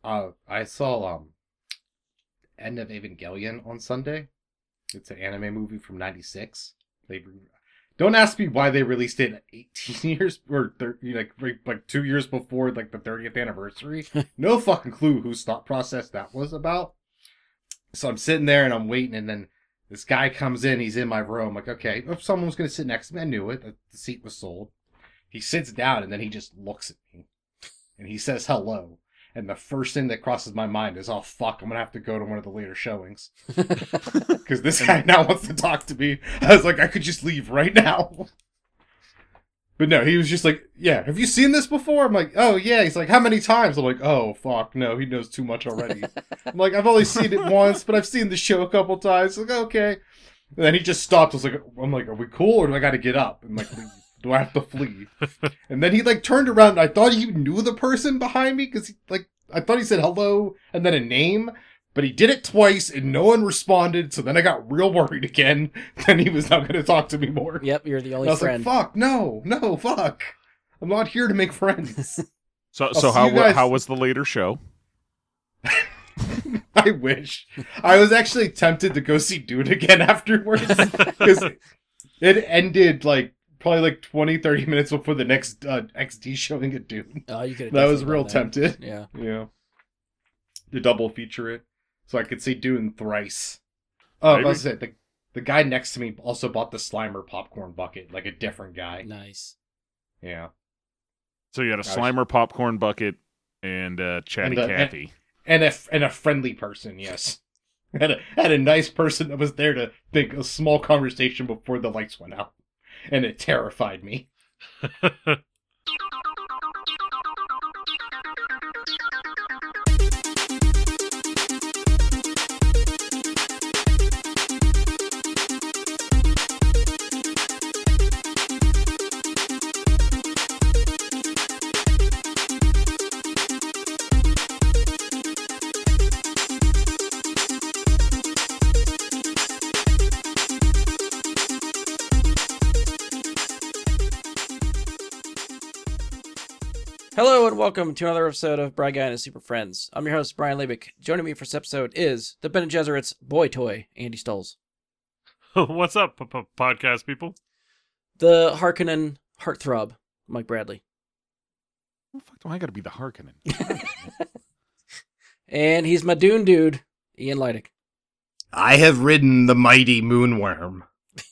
I saw End of Evangelion on Sunday. It's an anime movie from '96. Don't ask me why they released it 18 years or 30, like 2 years before like the 30th anniversary. No fucking clue whose thought process that was about. So I'm sitting there and I'm waiting, and then this guy comes in. He's in my room. Like, okay, if someone was gonna sit next to me, I knew it. The seat was sold. He sits down and then he just looks at me, and he says hello. And the first thing that crosses my mind is, oh, fuck, I'm going to have to go to one of the later showings. Because this guy now wants to talk to me. I was like, I could just leave right now. But no, he was just like, yeah, have you seen this before? I'm like, oh, yeah. He's like, how many times? I'm like, oh, fuck, no, he knows too much already. I'm like, I've only seen it once, but I've seen the show a couple times. Like, okay. And then he just stopped. I'm like, are we cool or do I got to get up? I'm like, do I have to flee? And then he like turned around and I thought he knew the person behind me because I thought he said hello and then a name, but he did it twice and no one responded. So then I got real worried again. Then he was not going to talk to me more. Yep, you're the only and I was friend. like, fuck, no, fuck. I'm not here to make friends. So how was the later show? I wish. I was actually tempted to go see Dune again afterwards because it ended like probably like 20, 30 minutes before the next XD showing at Dune. Oh, you could. That was real tempted. Yeah. Yeah. To double feature it. So I could see Dune thrice. Oh, I was saying, the guy next to me also bought the Slimer popcorn bucket, like a different guy. Nice. Yeah. So you had a Slimer popcorn bucket and Chatty Cathy. And a friendly person, yes. Had a nice person that was there to make a small conversation before the lights went out. And it terrified me. Hello and welcome to another episode of Brian Guy and his Super Friends. I'm your host, Brian Labick. Joining me for this episode is the Bene Gesserit's boy toy, Andy Stolz. What's up, podcast people? The Harkonnen heartthrob, Mike Bradley. What the fuck do I gotta be the Harkonnen? And he's my Dune dude, Ian Leidick. I have ridden the mighty moonworm.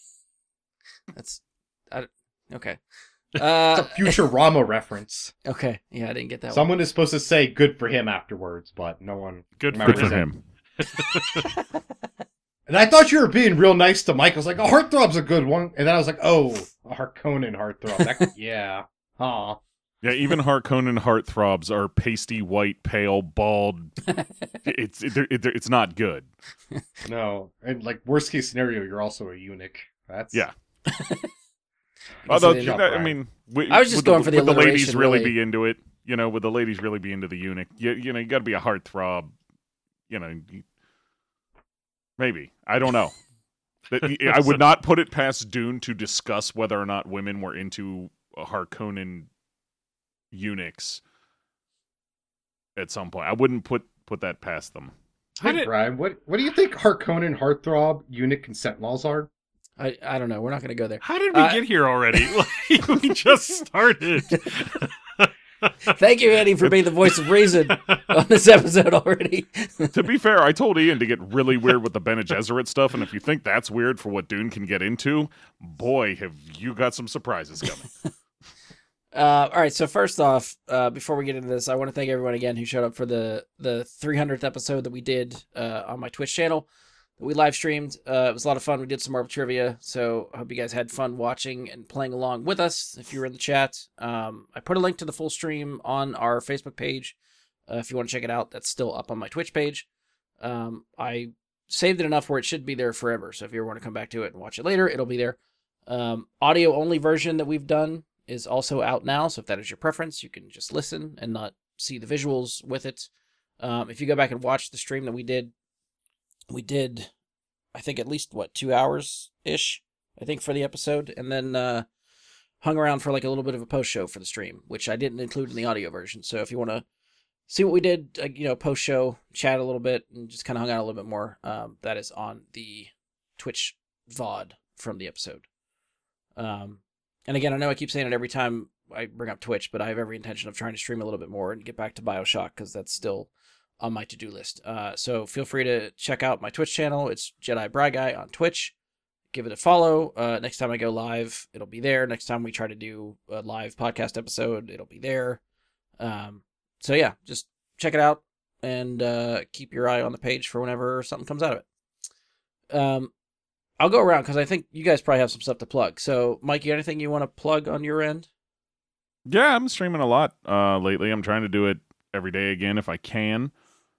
Okay. It's a Futurama reference. Okay, yeah, I didn't get that Someone is supposed to say good for him afterwards, but no one remembers for him. And I thought you were being real nice to Mike. I was like, a heartthrob's a good one. And then I was like, oh, a Harkonnen heartthrob. Yeah. Aw. Yeah, even Harkonnen heartthrobs are pasty white, pale, bald. It's not good. No. And like, worst case scenario, you're also a eunuch. Yeah. Although, I mean, I was just going for the alliteration. Would the ladies really be into it? You know, would the ladies really be into the eunuch? You know, you got to be a heartthrob. You know, maybe. I don't know. I would not put it past Dune to discuss whether or not women were into Harkonnen eunuchs at some point. I wouldn't put that past them. Hey, Brian, what do you think Harkonnen heartthrob eunuch consent laws are? I don't know. We're not going to go there. How did we get here already? Like, we just started. Thank you, Andy, for being the voice of reason on this episode already. To be fair, I told Ian to get really weird with the Bene Gesserit stuff, and if you think that's weird for what Dune can get into, boy, have you got some surprises coming. All right, so first off, before we get into this, I want to thank everyone again who showed up for the 300th episode that we did on my Twitch channel. We live streamed. It was a lot of fun. We did some Marvel trivia, so I hope you guys had fun watching and playing along with us. If you were in the chat, I put a link to the full stream on our Facebook page. If you want to check it out, that's still up on my Twitch page. I saved it enough where it should be there forever. So if you ever want to come back to it and watch it later, it'll be there. Audio only version that we've done is also out now. So if that is your preference, you can just listen and not see the visuals with it. If you go back and watch the stream that we did, I think, at least, 2 hours-ish, I think, for the episode, and then hung around for, like, a little bit of a post-show for the stream, which I didn't include in the audio version. So if you want to see what we did, post show, chat a little bit, and just kind of hung out a little bit more. That is on the Twitch VOD from the episode. And again, I know I keep saying it every time I bring up Twitch, but I have every intention of trying to stream a little bit more and get back to BioShock because that's still on my to-do list. So feel free to check out my Twitch channel. It's Jedi Bry Guy on Twitch. Give it a follow. Next time I go live, it'll be there. Next time we try to do a live podcast episode, it'll be there. So yeah, just check it out and keep your eye on the page for whenever something comes out of it. I'll go around because I think you guys probably have some stuff to plug. So, Mike, you got anything you want to plug on your end? Yeah, I'm streaming a lot lately. I'm trying to do it every day again if I can.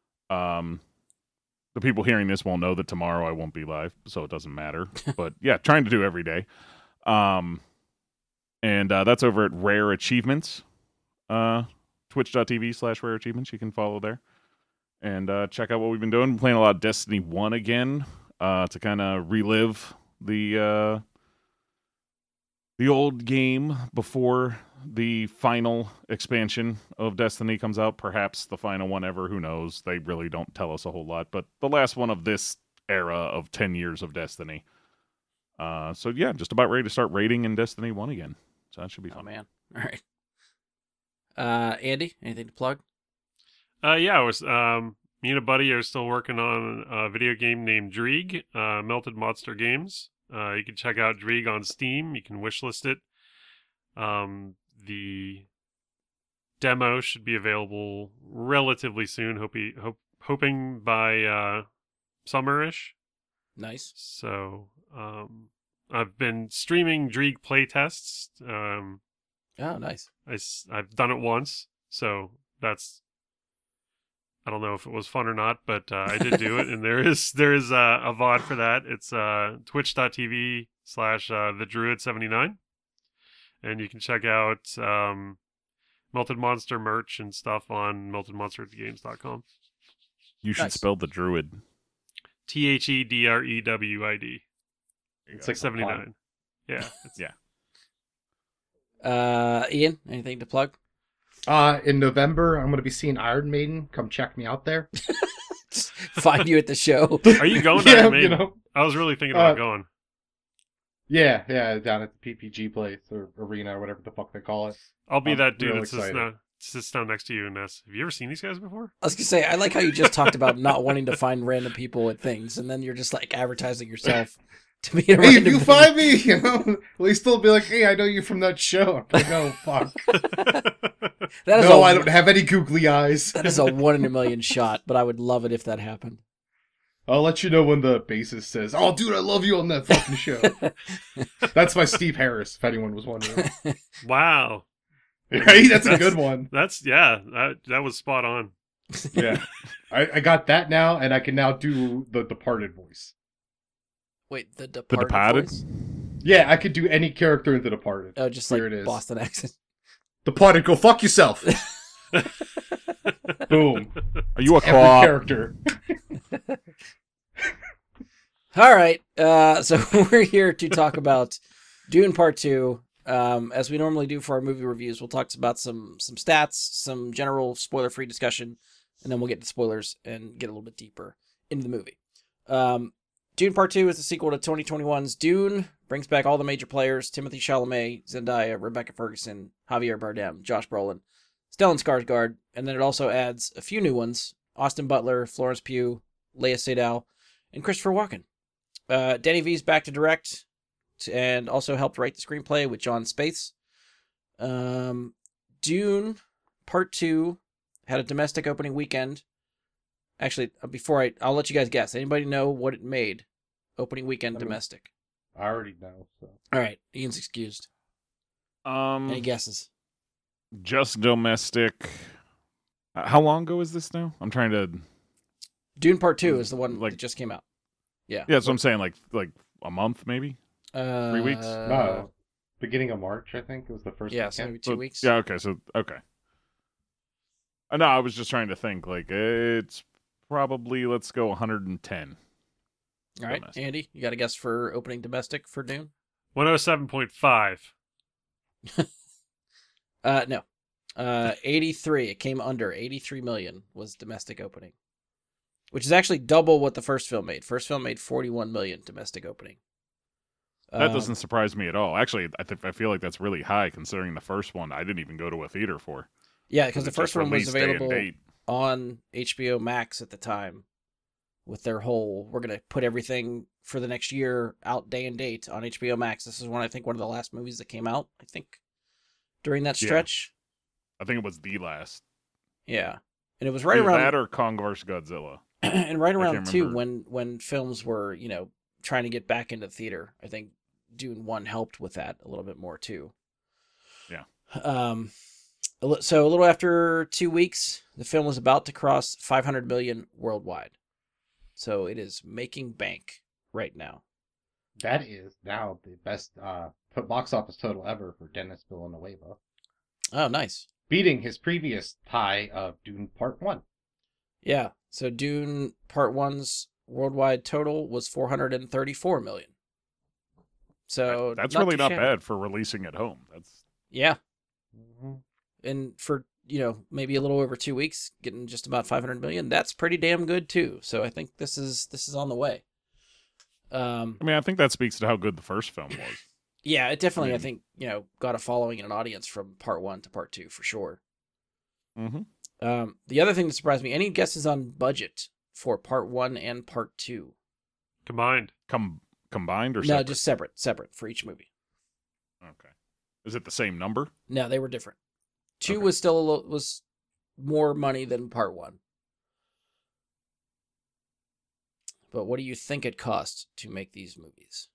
The people hearing this won't know that tomorrow I won't be live, so it doesn't matter. But yeah, trying to do every day. And that's over at Rare Achievements. Twitch.tv/Rare Achievements. You can follow there. And check out what we've been doing. We're playing a lot of Destiny 1 again to kind of relive the old game before the final expansion of Destiny comes out. Perhaps the final one ever. Who knows? They really don't tell us a whole lot. But the last one of this era of 10 years of Destiny. So yeah, just about ready to start raiding in Destiny 1 again. So that should be fun. Oh, man. All right. Andy, anything to plug? Yeah, I was me and a buddy are still working on a video game named Dreeg, Melted Monster Games. You can check out Dreeg on Steam. You can wishlist it. The demo should be available relatively soon. Hoping by summerish. Nice. So I've been streaming Dreeg playtests. Oh, nice. I've done it once, so that's. I don't know if it was fun or not, but I did do it, and there is a VOD for that. It's twitch.tv/thedruid79, and you can check out Melted Monster merch and stuff on meltedmonstergames.com. You should spell the Druid. THEDREWID. It's like 79. Yeah. Yeah. Ian, anything to plug? In November, I'm going to be seeing Iron Maiden. Come check me out there. Find you at the show. Are you going to Iron Maiden? I was really thinking about going. Yeah, down at the PPG place or arena or whatever the fuck they call it. I'll be that dude real that sits down next to you, Ness. Have you ever seen these guys before? I was going to say, I like how you just talked about not wanting to find random people at things, and then you're just like advertising yourself to be a Hey, random if you people. find me, at least they'll be like, hey, I know you from that show. I'm like, oh, fuck. That is I don't have any googly eyes. That is a 1 in a million shot, but I would love it if that happened. I'll let you know when the bassist says, oh, dude, I love you on that fucking show. That's my Steve Harris, if anyone was wondering. Wow. Right? That's a good one. That was spot on. Yeah. I got that now, and I can now do the Departed voice. Wait, the The Departed Departed? voice? Yeah, I could do any character in The Departed. Oh, just Here like it is. Boston accent. Departed, go fuck yourself. Boom. Are you a Every co-op? character. All right, so we're here to talk about Dune Part 2. As we normally do for our movie reviews, we'll talk about some stats, some general spoiler-free discussion, and then we'll get to spoilers and get a little bit deeper into the movie. Dune Part 2 is the sequel to 2021's Dune, brings back all the major players, Timothée Chalamet, Zendaya, Rebecca Ferguson, Javier Bardem, Josh Brolin, Stellan Skarsgård, and then it also adds a few new ones, Austin Butler, Florence Pugh, Léa Seydoux, and Christopher Walken. Danny V's back to direct, and also helped write the screenplay with John Spaeth. Dune Part 2 had a domestic opening weekend. Actually, I'll let you guys guess. Anybody know what it made? Opening weekend domestic. I already know. So. All right, Ian's excused. Any guesses? Just domestic. How long ago is this now? I'm trying to. Dune Part 2 is the one that just came out. Yeah. Yeah, that's what I'm saying. Like a month, maybe. 3 weeks. No, beginning of March, I think, was the first. Yeah, so weekend. maybe 2 weeks. Yeah. Okay. Okay. No, I was just trying to think. Like it's probably, let's go 110. All right, domestic. Andy, you got a guess for opening domestic for Dune? 107.5. No. $83. It came under $83 million was domestic opening, which is actually double what the first film made. First film made $41 million domestic opening. That doesn't surprise me at all. Actually, I feel like that's really high considering the first one I didn't even go to a theater for. Yeah, because the It first just one was released day and available date. on HBO Max at the time with their whole, we're going to put everything for the next year out day and date on HBO Max. This is one of the last movies that came out, I think, during that Yeah. stretch. I think it was the last. Yeah. And it was right Either around that or Kong vs. Godzilla. and right around can't too remember. when films were, trying to get back into theater. I think Dune 1 helped with that a little bit more too. Yeah. So a little after 2 weeks, the film was about to cross 500 million worldwide. So it is making bank right now. That is now the best box office total ever for Dennis Villanueva, Oh, nice. beating his previous tie of Dune Part 1. Yeah. So Dune Part 1's worldwide total was 434 million. So That's not really too not shabby. bad for releasing at home. That's Yeah. Mm-hmm. And for, maybe a little over 2 weeks, getting just about 500 million, that's pretty damn good too. So I think this is on the way. I mean, I think that speaks to how good the first film was. Yeah, it definitely, I mean- think, got a following and an audience from part 1 to part 2 for sure. Mm-hmm. The other thing that surprised me, any guesses on budget for part 1 and part 2? Combined. Combined or No, separate? just separate for each movie. Okay. Is it the same number? No, they were different. 2 Okay. was still was more money than part 1. But what do you think it cost to make these movies?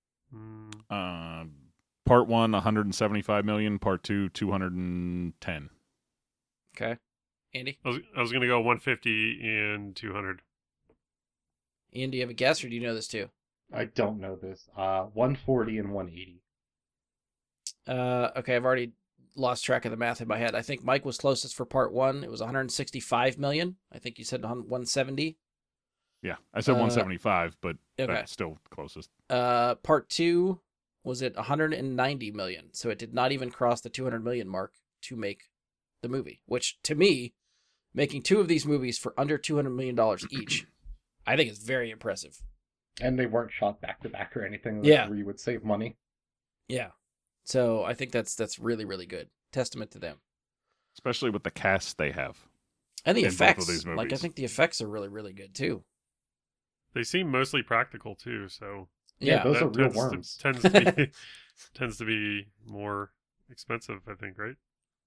Part 1, 175 million. Part 2, 210. Okay. Andy? I was going to go 150 and 200. Ian, do you have a guess or do you know this too? I don't know this. 140 and 180. Okay, I've already lost track of the math in my head. I think Mike was closest for part 1. It was 165 million. I think you said 170. Yeah, I said 175, but Okay. that's still closest. Part 2 was at 190 million. So it did not even cross the 200 million mark to make the movie, which to me, making 2 of these movies for under $200 million each, I think is very impressive. And they weren't shot back to back or anything Yeah. where you would save money. Yeah. So I think that's really, really good. Testament to them. Especially with the cast they have. And the In both of effects, these like I movies. think the effects are really, really good too. They seem mostly practical too, so Yeah, those are real tends worms. tends to be tends to be more expensive, I think, right?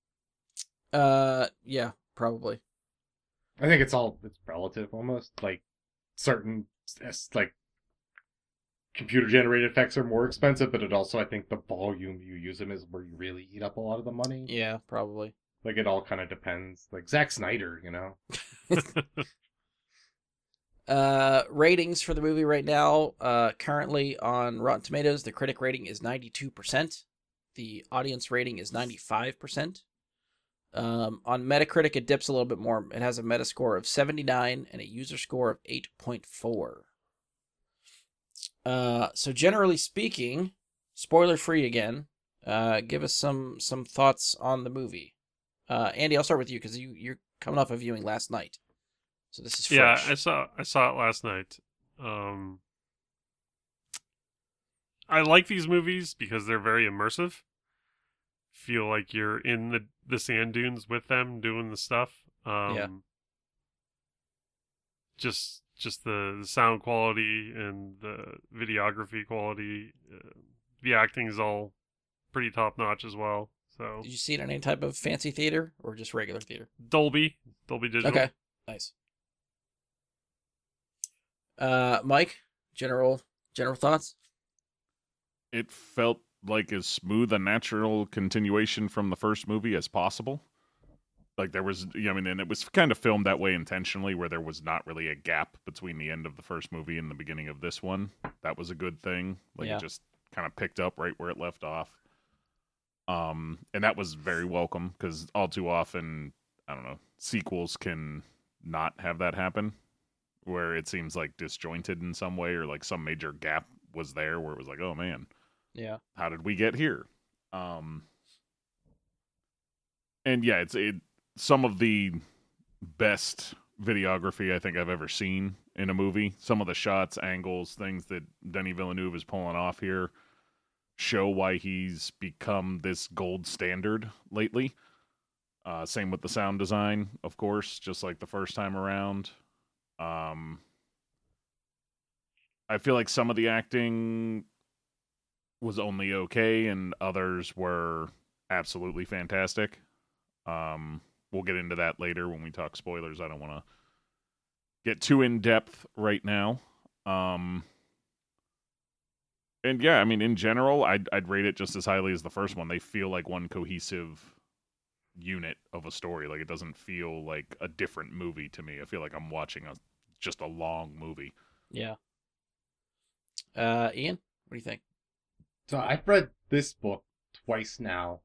Yeah, probably. I think it's relative almost. Like certain like computer generated effects are more expensive, but it also, I think, the volume you use them is where you really eat up a lot of the money. Yeah, probably. Like it all kind of depends. Like Zack Snyder, Ratings for the movie right now, currently on Rotten Tomatoes, the critic rating is 92%. The audience rating is 95%. On Metacritic, it dips a little bit more. It has a Metascore of 79 and a user score of 8.4. So generally speaking, spoiler free again. Give us some thoughts on the movie. Andy, I'll start with you because you're coming off of viewing last night, so this is fresh. Yeah, I saw it last night. I like these movies because they're very immersive. Feel like you're in the sand dunes with them doing the stuff. Yeah. Just the sound quality and the videography quality, the acting is all pretty top notch as well. So Did you see it in any type of fancy theater or just regular theater? Dolby Digital. Okay, nice. Mike, general thoughts? It felt like as smooth a natural continuation from the first movie as possible. Like there was, and it was kind of filmed that way intentionally, where there was not really a gap between the end of the first movie and the beginning of this one. That was a good thing. Like Yeah. it just kind of picked up right where it left off. And that was very welcome because all too often, I don't know, sequels can not have that happen, where it seems like disjointed in some way or like some major gap was there where it was like, oh man, Yeah. how did we get here? And yeah, it's some of the best videography I think I've ever seen in a movie. Some of the shots, angles, things that Denis Villeneuve is pulling off here show why he's become this gold standard lately. Same with the sound design, of course, just like the first time around. I feel like some of the acting was only okay, and others were absolutely fantastic. We'll get into that later when we talk spoilers. I don't want to get too in depth right now. And yeah, I mean, in general, I'd rate it just as highly as the first one. They feel like one cohesive unit of a story. Like, it doesn't feel like a different movie to me. I feel like I'm watching just a long movie. Yeah. Ian, what do you think? So I've read this book twice now.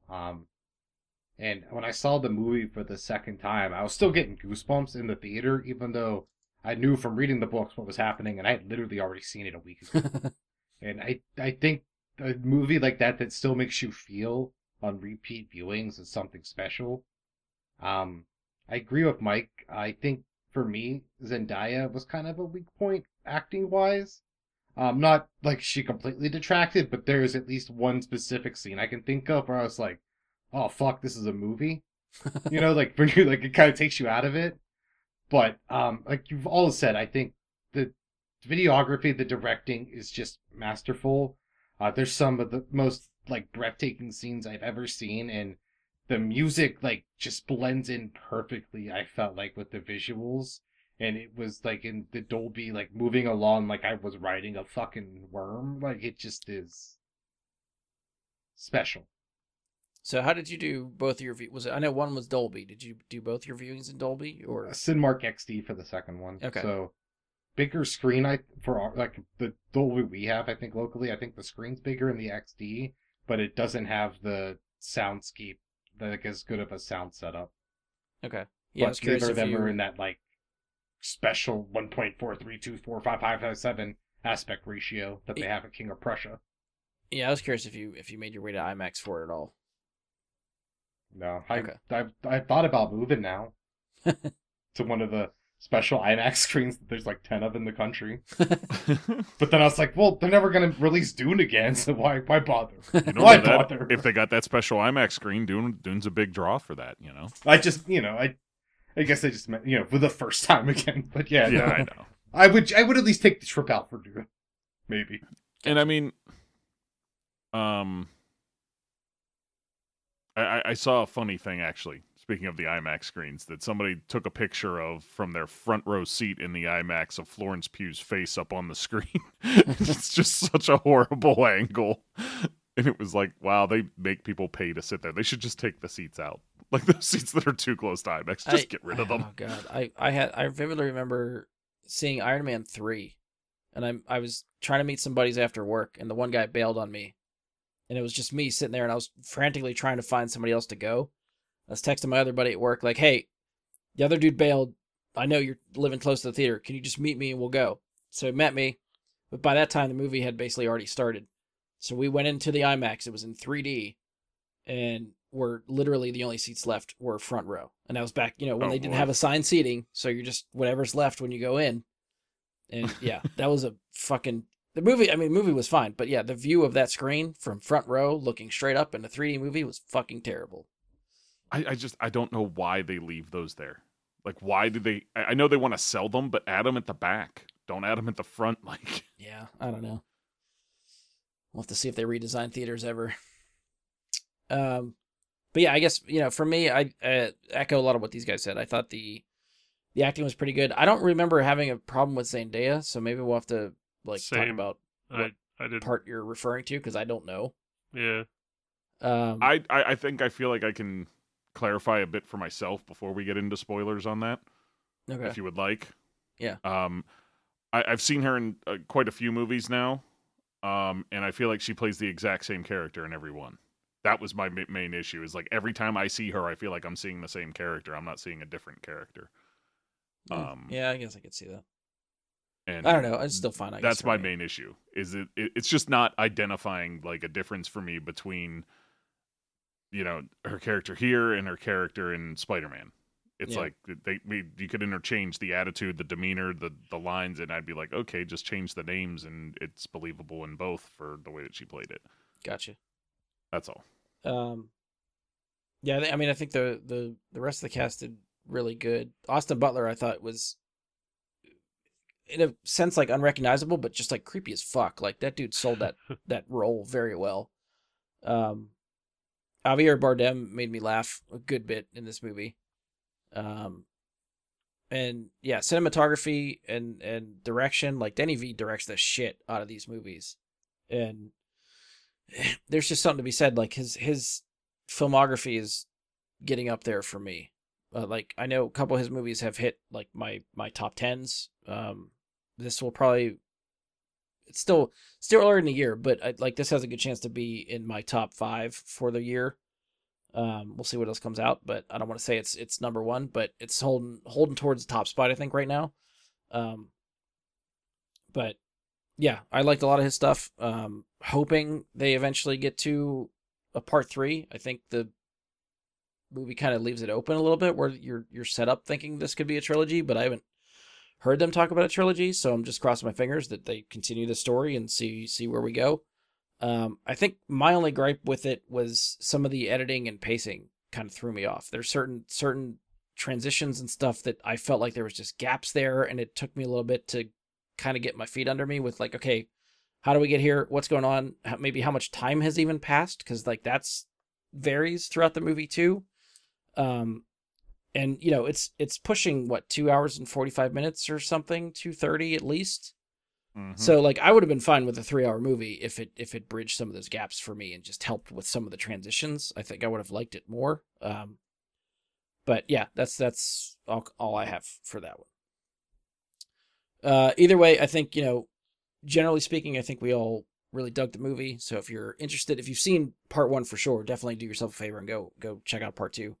And when I saw the movie for the second time, I was still getting goosebumps in the theater, even though I knew from reading the books what was happening, and I had literally already seen it a week ago. And I think a movie like that still makes you feel on repeat viewings is something special. I agree with Mike. I think for me, Zendaya was kind of a weak point acting-wise. Not like she completely detracted, but there's at least one specific scene I can think of where I was like, oh fuck, this is a movie. You know, like when you like it kind of takes you out of it. But like you've all said, I think the videography, the directing is just masterful. There's some of the most like breathtaking scenes I've ever seen, and the music like just blends in perfectly. I felt like with the visuals, and it was like in the Dolby, like moving along like I was riding a fucking worm. Like it just is special. So how did you do both your was it? I know one was Dolby. Did you do both your viewings in Dolby or? Cinemark XD for the second one. Okay. So bigger screen for our, like the Dolby we have, I think locally. I think the screen's bigger in the XD, but it doesn't have the soundscape like as good of a sound setup. Okay. Yeah, I was curious neither if of them you are in that like special 1.4324557 aspect ratio that they have at King of Prussia. Yeah, I was curious if you made your way to IMAX for it at all. No, Okay. I thought about moving now to one of the special IMAX screens that there's like 10 of in the country. But then I was like, well, they're never going to release Dune again, so why bother? You know Why that, bother? if they got that special IMAX screen, Dune's a big draw for that, you know? I just, I guess I just meant, for the first time again. But yeah, Yeah, no. I know. I would at least take the trip out for Dune. Maybe. And I mean, I saw a funny thing, actually, speaking of the IMAX screens, that somebody took a picture of from their front row seat in the IMAX of Florence Pugh's face up on the screen. It's just such a horrible angle. And it was like, wow, they make people pay to sit there. They should just take the seats out. Like the seats that are too close to IMAX, just get rid of them. Oh god, I vividly remember seeing Iron Man 3, and I was trying to meet some buddies after work, and the one guy bailed on me, and it was just me sitting there, and I was frantically trying to find somebody else to go. I was texting my other buddy at work, like, hey, the other dude bailed. I know you're living close to the theater. Can you just meet me and we'll go? So he met me, but by that time the movie had basically already started. So we went into the IMAX. It was in 3D, and we're literally the only seats left were front row. And that was back, when they didn't have assigned seating, so you're just whatever's left when you go in. And yeah, that was a fucking the movie was fine, but yeah, the view of that screen from front row looking straight up in a 3D movie was fucking terrible. I don't know why they leave those there. Like, why do they? I know they want to sell them, but add them at the back. Don't add them at the front. Like, yeah, I don't know. We'll have to see if they redesign theaters ever. But yeah, I guess for me, I echo a lot of what these guys said. I thought the acting was pretty good. I don't remember having a problem with Zendaya, so maybe we'll have to talk about what I did part you're referring to because I don't know. Yeah. I think I feel like I can clarify a bit for myself before we get into spoilers on that. Okay. If you would like. Yeah. I've seen her in quite a few movies now, and I feel like she plays the exact same character in every one. That was my main issue. Is like every time I see her, I feel like I'm seeing the same character. I'm not seeing a different character. Yeah, I guess I could see that. And I don't know. It's still fine. I guess that's my main issue. Is it's just not identifying like a difference for me between, her character here and her character in Spider-Man. It's Yeah. like you could interchange the attitude, the demeanor, the lines, and I'd be like, okay, just change the names, and it's believable in both for the way that she played it. Gotcha. That's all. Yeah, I mean, I think the rest of the cast did really good. Austin Butler, I thought, was in a sense like unrecognizable, but just like creepy as fuck. Like that dude sold that role very well. Javier Bardem made me laugh a good bit in this movie. And yeah, cinematography and direction, like Denny V directs the shit out of these movies. And there's just something to be said. Like his filmography is getting up there for me. Like I know a couple of his movies have hit like my top 10s. This will probably, it's still early in the year, but this has a good chance to be in my top 5 for the year. We'll see what else comes out, but I don't want to say it's number 1, but it's holding towards the top spot, I think, right now. But yeah, I liked a lot of his stuff. Hoping they eventually get to a part 3. I think the movie kind of leaves it open a little bit where you're set up thinking this could be a trilogy, but I haven't heard them talk about a trilogy, so I'm just crossing my fingers that they continue the story and see where we go. I think my only gripe with it was some of the editing and pacing kind of threw me off. There's certain transitions and stuff that I felt like there was just gaps there, and it took me a little bit to kind of get my feet under me with like, okay, how do we get here? What's going on? Maybe how much time has even passed? Because like that's varies throughout the movie too. And it's pushing 2 hours and 45 minutes or something, 2:30 at least. Mm-hmm. So like I would have been fine with a 3-hour movie if it bridged some of those gaps for me and just helped with some of the transitions. I think I would have liked it more. But yeah, that's all I have for that one. Either way, I think, generally speaking, I think we all really dug the movie. So if you're interested, if you've seen part 1 for sure, definitely do yourself a favor and go check out part 2.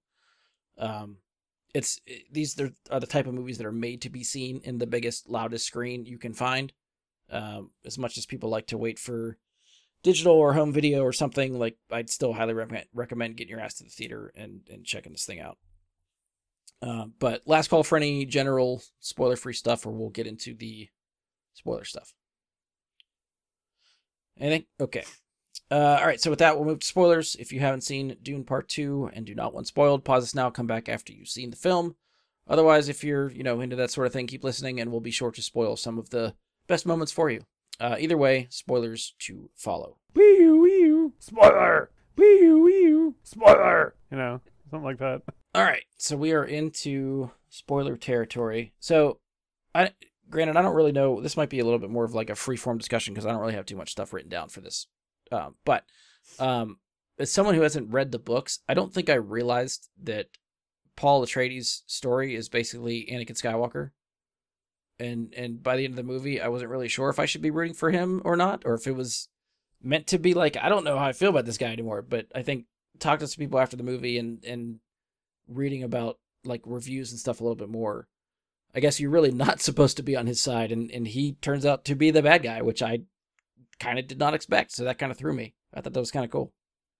These are the type of movies that are made to be seen in the biggest, loudest screen you can find. As much as people like to wait for digital or home video or something, like I'd still highly recommend getting your ass to the theater and checking this thing out. But last call for any general spoiler-free stuff, or we'll get into the spoiler stuff. Anything? Okay. All right, so with that, we'll move to spoilers. If you haven't seen Dune Part 2 and do not want spoiled, pause this now, come back after you've seen the film. Otherwise, if you're, into that sort of thing, keep listening, and we'll be sure to spoil some of the best moments for you. Either way, spoilers to follow. Wee-oo, spoiler! Wee-oo, spoiler! Something like that. All right, so we are into spoiler territory. So, granted, I don't really know. This might be a little bit more of like a free-form discussion because I don't really have too much stuff written down for this. But as someone who hasn't read the books, I don't think I realized that Paul Atreides' story is basically Anakin Skywalker. And by the end of the movie, I wasn't really sure if I should be rooting for him or not, or if it was meant to be like, I don't know how I feel about this guy anymore. But I think talking to some people after the movie and reading about like reviews and stuff a little bit more, I guess you're really not supposed to be on his side, and he turns out to be the bad guy, which I kind of did not expect, so that kind of threw me. I thought that was kind of cool.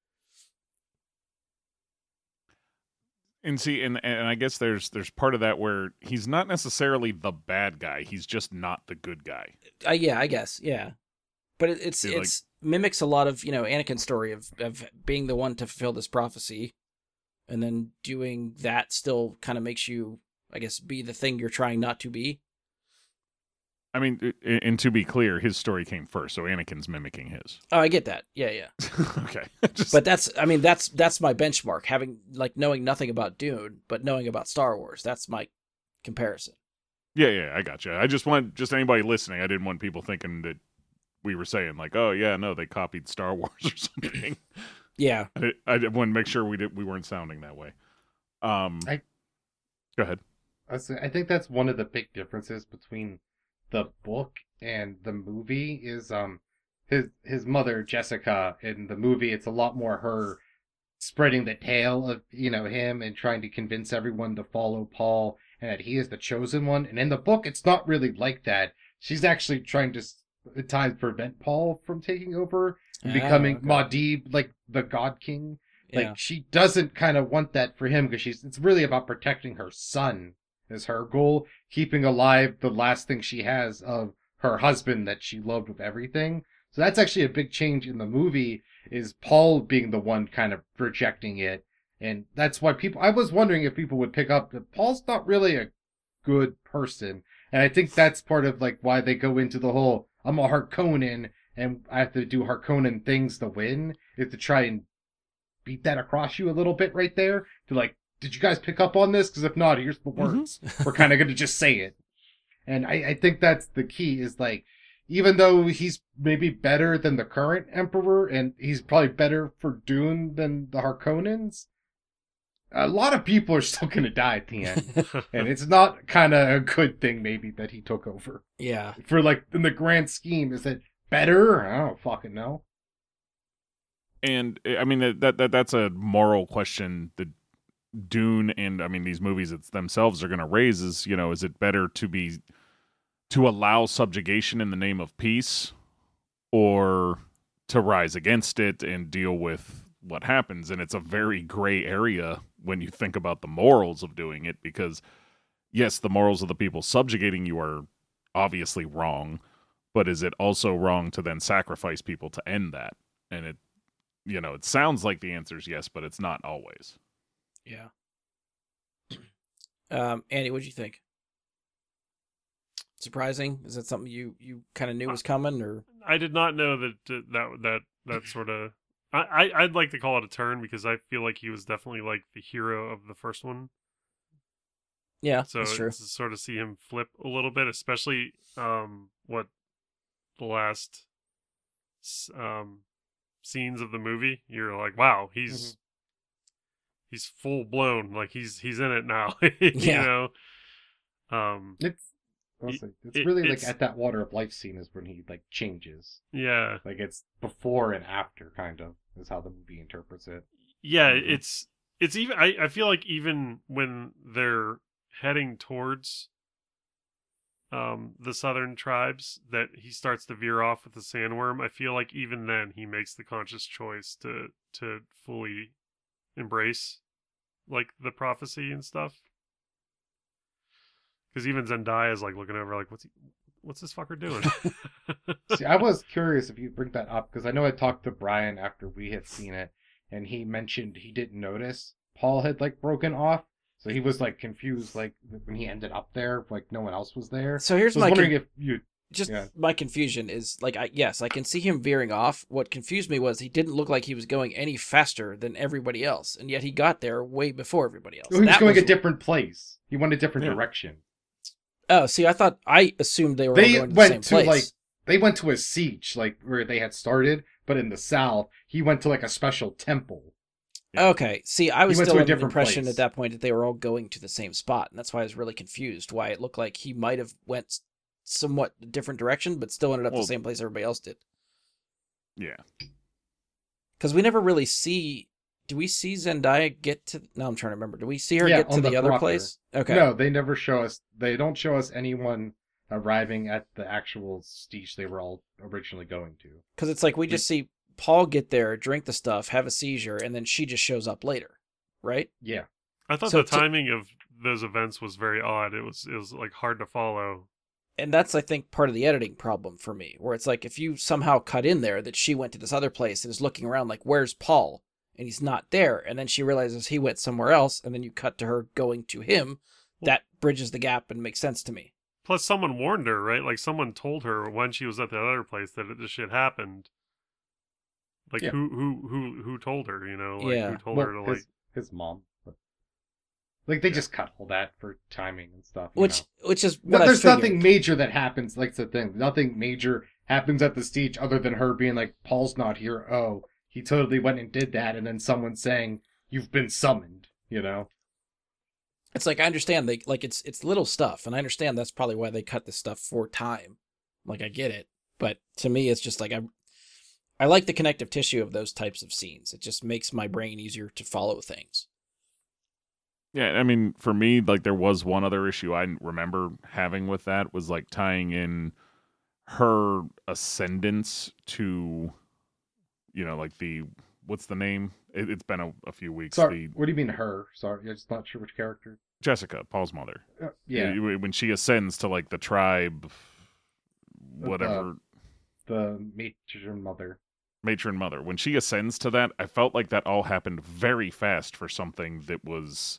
And see, and I guess there's part of that where he's not necessarily the bad guy; he's just not the good guy. Yeah, I guess, yeah. But it's mimics a lot of Anakin's story of being the one to fulfill this prophecy, and then doing that still kind of makes you, I guess, be the thing you're trying not to be. I mean, and to be clear, his story came first, so Anakin's mimicking his. Oh, I get that. Yeah. Okay. But that's my benchmark, knowing nothing about Dune, but knowing about Star Wars. That's my comparison. Yeah, I gotcha. I just want anybody listening. I didn't want people thinking that we were saying like, oh yeah, no, they copied Star Wars or something. Yeah. I want to make sure we weren't sounding that way. Go ahead. I think that's one of the big differences between the book and the movie is his mother Jessica. In the movie, it's a lot more her spreading the tale of him and trying to convince everyone to follow Paul and that he is the chosen one. And in the book, it's not really like that. She's actually trying to at times prevent Paul from taking over and becoming Muad'Dib, like the God King. Yeah. Like, she doesn't kind of want that for him because it's really about protecting her son is her goal, keeping alive the last thing she has of her husband that she loved with everything. So that's actually a big change in the movie, is Paul being the one kind of rejecting it. And that's why I was wondering if people would pick up that Paul's not really a good person. And I think that's part of like why they go into the whole, I'm a Harkonnen and I have to do Harkonnen things to win, is to try and beat that across you a little bit right there. To like, did you guys pick up on this? Because if not, here's the words. We're kind of going to just say it. And I think that's the key, is like, even though he's maybe better than the current Emperor, and he's probably better for Dune than the Harkonnens, a lot of people are still going to die at the end. And it's not kind of a good thing, maybe, that he took over. Yeah. For, like, in the grand scheme, is it better? I don't fucking know. And, I mean, that's a moral question that Dune and, I mean, these movies themselves are going to raise is, you know, is it better to allow subjugation in the name of peace, or to rise against it and deal with what happens? And it's a very gray area when you think about the morals of doing it, because yes, the morals of the people subjugating you are obviously wrong, but is it also wrong to then sacrifice people to end that? And it, you know, it sounds like the answer is yes, but it's not always. Yeah. Andy, what'd you think? Surprising? Is that something you kind of knew was coming, or? I did not know that sort of. I'd like to call it a turn, because I feel like he was definitely like the hero of the first one. Yeah, So that's true. to sort of see him flip a little bit, especially what the last scenes of the movie, you're like, wow, he's full blown, like he's in it now. You know, It's really like at that Water of Life scene is when he like changes. Yeah, Like it's before and after, kind of, is how the movie interprets it. yeah. Mhm. It's even. I feel like even when they're heading towards the southern tribes, that he starts to veer off with the sandworm. I feel like even then he makes the conscious choice to fully embrace like the prophecy and stuff. Because even Zendaya is like looking over, like, what's this fucker doing? See, I was curious if you bring that up, because I know I talked to Brian after we had seen it, and he mentioned he didn't notice Paul had like broken off, so he was like confused, like when he ended up there, like no one else was there. So here's So I was my wondering if you. Yeah. my confusion is like, yes, I can see him veering off. What confused me was he didn't look like he was going any faster than everybody else, and yet he got there way before everybody else. He was That going a different place. He went a different Yeah. direction. Oh, see, I assumed they were all They going to the went same to place. like they went to a siege, like where they had started, but in the south, he went to like a special temple. Yeah. Okay, see, I was He went still to a under the different impression place. at that point that they were all going to the same spot, and that's why I was really confused. Why it looked like he might have went somewhat different direction, but still ended up Well- the same place everybody else did. Yeah. Because we never really see. Do we see Zendaya get to? No, I'm trying to remember. Do we see her Yeah, get to on the the other Throther. place? Okay. No, they never show us. They don't show us anyone arriving at the actual siege they were all originally going to. Because it's like we just see Paul get there, drink the stuff, have a seizure, and then she just shows up later, right? Yeah. I thought So the timing of those events was very odd. It was like hard to follow. And that's, I think, part of the editing problem for me, where it's like if you somehow cut in there that she went to this other place and is looking around like, where's Paul? And he's not there. And then she realizes he went somewhere else, and then you cut to her going to him. That bridges the gap and makes sense to me. Plus, someone warned her, right? Like someone told her when she was at the other place that this shit happened. Like Yeah. who told her? You know, like Yeah. who told her to like. his mom. But, like they just cut all that for timing and stuff. you Which is know. what I There's figured. nothing major that happens. Like the thing, nothing major happens at the siege other than her being like, "Paul's not here." Oh, he totally went and did that, and then someone saying, "You've been summoned." You know. It's like I understand they like it's little stuff, and I understand that's probably why they cut this stuff for time. Like I get it, but to me, it's just like I like the connective tissue of those types of scenes. It just makes my brain easier to follow things. Yeah, I mean, for me, like there was one other issue I remember having with that was like tying in her ascendance to, you know, like the what's the name? It's been a few weeks. Sorry, what do you mean her? Sorry, I'm just not sure which character. Jessica, Paul's mother. Yeah, When she ascends to like the tribe, whatever. the matron mother. Matron mother. When she ascends to that, I felt like that all happened very fast for something that was,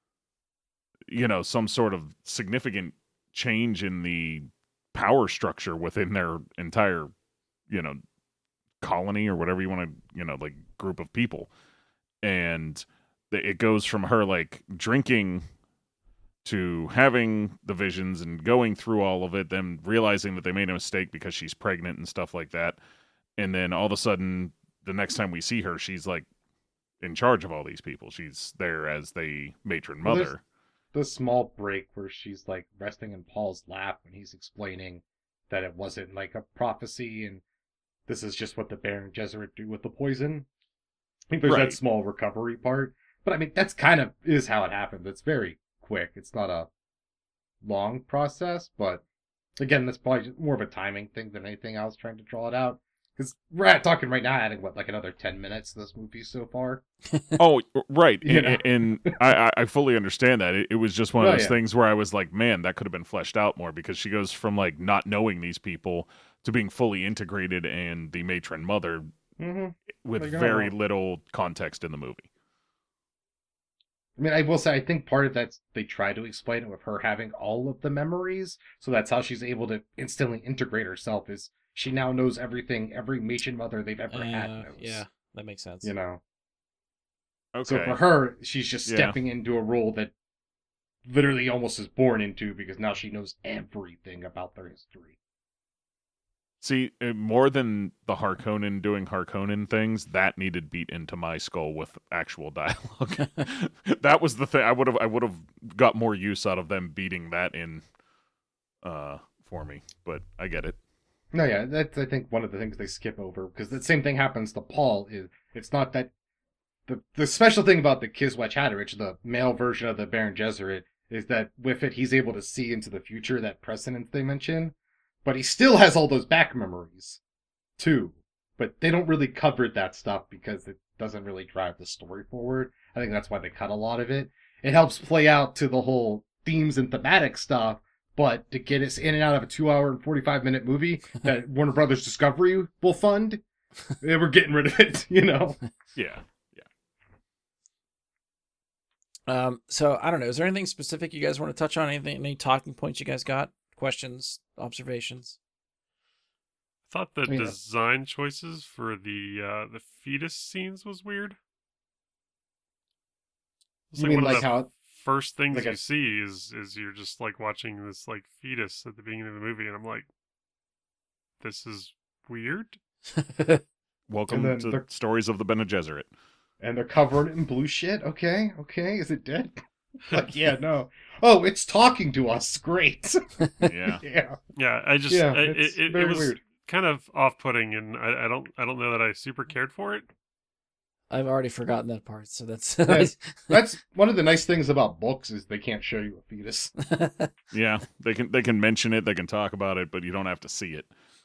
some sort of significant change in the power structure within their entire, colony or whatever you want to, like group of people. And it goes from her like drinking to having the visions and going through all of it, then realizing that they made a mistake because she's pregnant and stuff like that. And then all of a sudden, the next time we see her, she's like in charge of all these people. She's there as the matron Well, mother. The small break where she's like resting in Paul's lap and he's explaining that it wasn't like a prophecy and this is just what the Baron Gesserit do with the poison. I think there's Right. that small recovery part. But I mean, that's kind of is how it happened. It's very quick. It's not a long process, but again, that's probably more of a timing thing than anything else trying to draw it out. Because we're talking right now, adding like another 10 minutes to this movie so far. Oh, right. You know? And I fully understand that. It was just one of Oh, those yeah. things where I was like, man, that could have been fleshed out more, because she goes from like not knowing these people to being fully integrated and the matron mother Mm-hmm. with Like, oh. very little context in the movie. I mean, I will say, I think part of that they try to explain it with her having all of the memories, so that's how she's able to instantly integrate herself. Is she now knows everything every matron mother they've ever had knows. Yeah, that makes sense. You know. Okay. So for her, she's just Yeah. stepping into a role that literally almost is born into because now she knows everything about their history. See, more than the Harkonnen doing Harkonnen things, that needed beat into my skull with actual dialogue. That was the thing. I would have got more use out of them beating that in for me, but I get it. No, yeah, that's I think one of the things they skip over because the same thing happens to Paul. Is it's not that the special thing about the Kiswech Hatterich, the male version of the Baron Gesserit, is that with it he's able to see into the future, that precedent they mention, but he still has all those back memories too. But they don't really cover that stuff because it doesn't really drive the story forward. I think that's why they cut a lot of it. It helps play out to the whole themes and thematic stuff. But to get us in and out of a 2-hour and 45-minute movie that Warner Brothers Discovery will fund, we're getting rid of it, you know? Yeah. So I don't know. Is there anything specific you guys want to touch on? Any talking points you guys got? Questions, observations? I thought the Yeah. design choices for the fetus scenes was weird. It's You mean one of like the how first things like you a- see is you're just like watching this like fetus at the beginning of the movie, and I'm like, this is weird. Welcome And then to they're- Stories of the Bene Gesserit. and they're covering it in blue shit? Okay, is it dead? Like, yeah, no. Oh, it's talking to us. Great. Yeah. Yeah. Yeah, I just Yeah, it, it's it, very it was weird. kind of off-putting, and I don't know that I super cared for it. I've already forgotten that part, so that's Yeah. That's one of the nice things about books is they can't show you a fetus. Yeah, they can mention it, they can talk about it, but you don't have to see it.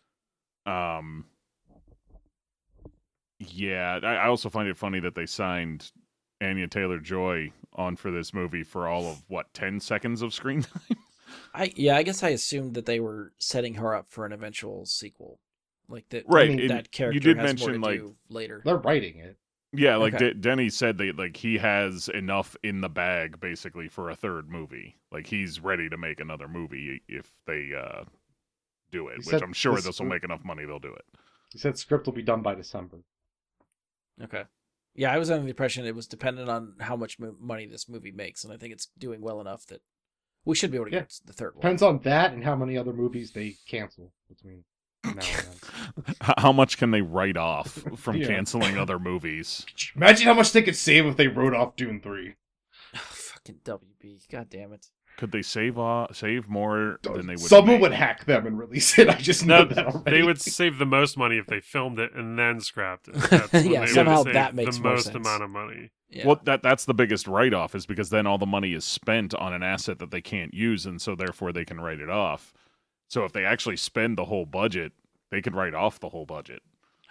Yeah, I also find it funny that they signed Anya Taylor-Joy on for this movie for all of 10 seconds of screen time. I guess I assumed that they were setting her up for an eventual sequel, like that. Right, I mean, and that character you did has mention more to like do later. They're writing it. yeah, like Okay. Denny said that like he has enough in the bag basically for a third movie. Like he's ready to make another movie if they do it, He which said I'm sure this this will would- make enough money they'll do it. He said script will be done by December. Okay. Yeah, I was under the impression it was dependent on how much money this movie makes, and I think it's doing well enough that we should be able to Yeah. get the third one. Depends on that and how many other movies they cancel between now and then. How much can they write off from Yeah. canceling other movies? Imagine how much they could save if they wrote off Dune 3. Fucking WB. God damn it. Could they save more than they would? Someone make? would hack them and release it. I just know No, that already. they would save the most money if they filmed it and then scrapped it. That's when Yeah, they would somehow save that makes the more most sense. amount of money. Yeah. Well, that's the biggest write-off is because then all the money is spent on an asset that they can't use, and so therefore they can write it off. So if they actually spend the whole budget, they could write off the whole budget.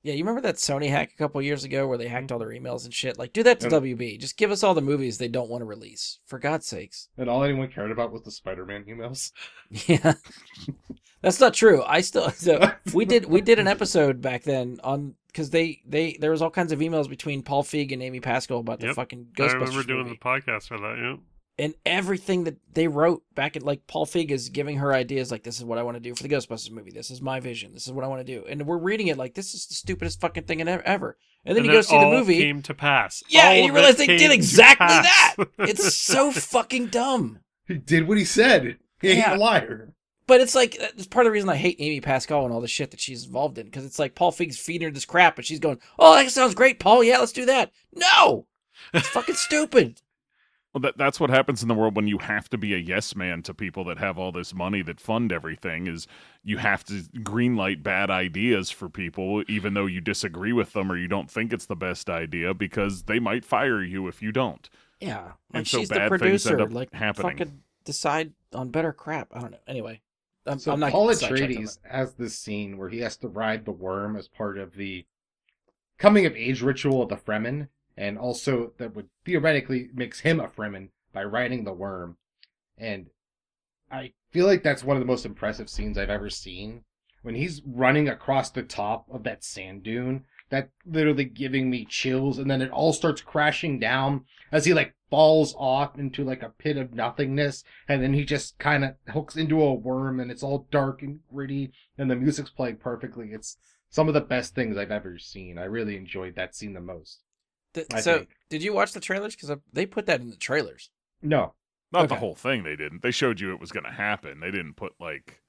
Yeah, you remember that Sony hack a couple years ago where they hacked all their emails and shit? Like, do that to Yeah. WB. Just give us all the movies they don't want to release, for God's sakes. And all anyone cared about was the Spider-Man emails. Yeah, that's not true. We did an episode back then on because there was all kinds of emails between Paul Feig and Amy Pascal about the Yep. fucking I Ghostbusters remember doing movie. the podcast for that. Yeah. And everything that they wrote back at, like, Paul Feig is giving her ideas like, this is what I want to do for the Ghostbusters movie. This is my vision. This is what I want to do. And we're reading it like, this is the stupidest fucking thing ever. And then you go see the all movie. Came to pass. Yeah, All and you of realize it they came did to exactly pass. that. It's so fucking dumb. He did what he said. He ain't Yeah. a liar. But it's like, it's part of the reason I hate Amy Pascal and all the shit that she's involved in. Because it's like Paul Feig's feeding her this crap and she's going, oh, that sounds great, Paul. Yeah, let's do that. No! It's fucking stupid. Well, that's what happens in the world when you have to be a yes man to people that have all this money that fund everything. Is you have to greenlight bad ideas for people, even though you disagree with them or you don't think it's the best idea, because they might fire you if you don't. Yeah. And Like, so she's the bad things producer. end up Like, happening. fucking decide on better crap. I don't know. Anyway. I'm not Paul getting sidetracked on Atreides has this scene where he has to ride the worm as part of the coming of age ritual of the Fremen, and also that would theoretically makes him a Fremen by riding the worm. And I feel like that's one of the most impressive scenes I've ever seen. When he's running across the top of that sand dune, that literally giving me chills, and then it all starts crashing down as he like falls off into like a pit of nothingness, and then he just kind of hooks into a worm, and it's all dark and gritty, and the music's playing perfectly. It's some of the best things I've ever seen. I really enjoyed that scene the most. I So, think. did you watch the trailers? Because they put that in the trailers. No, Not the Okay. whole thing, they didn't. They showed you it was going to happen. They didn't put, like,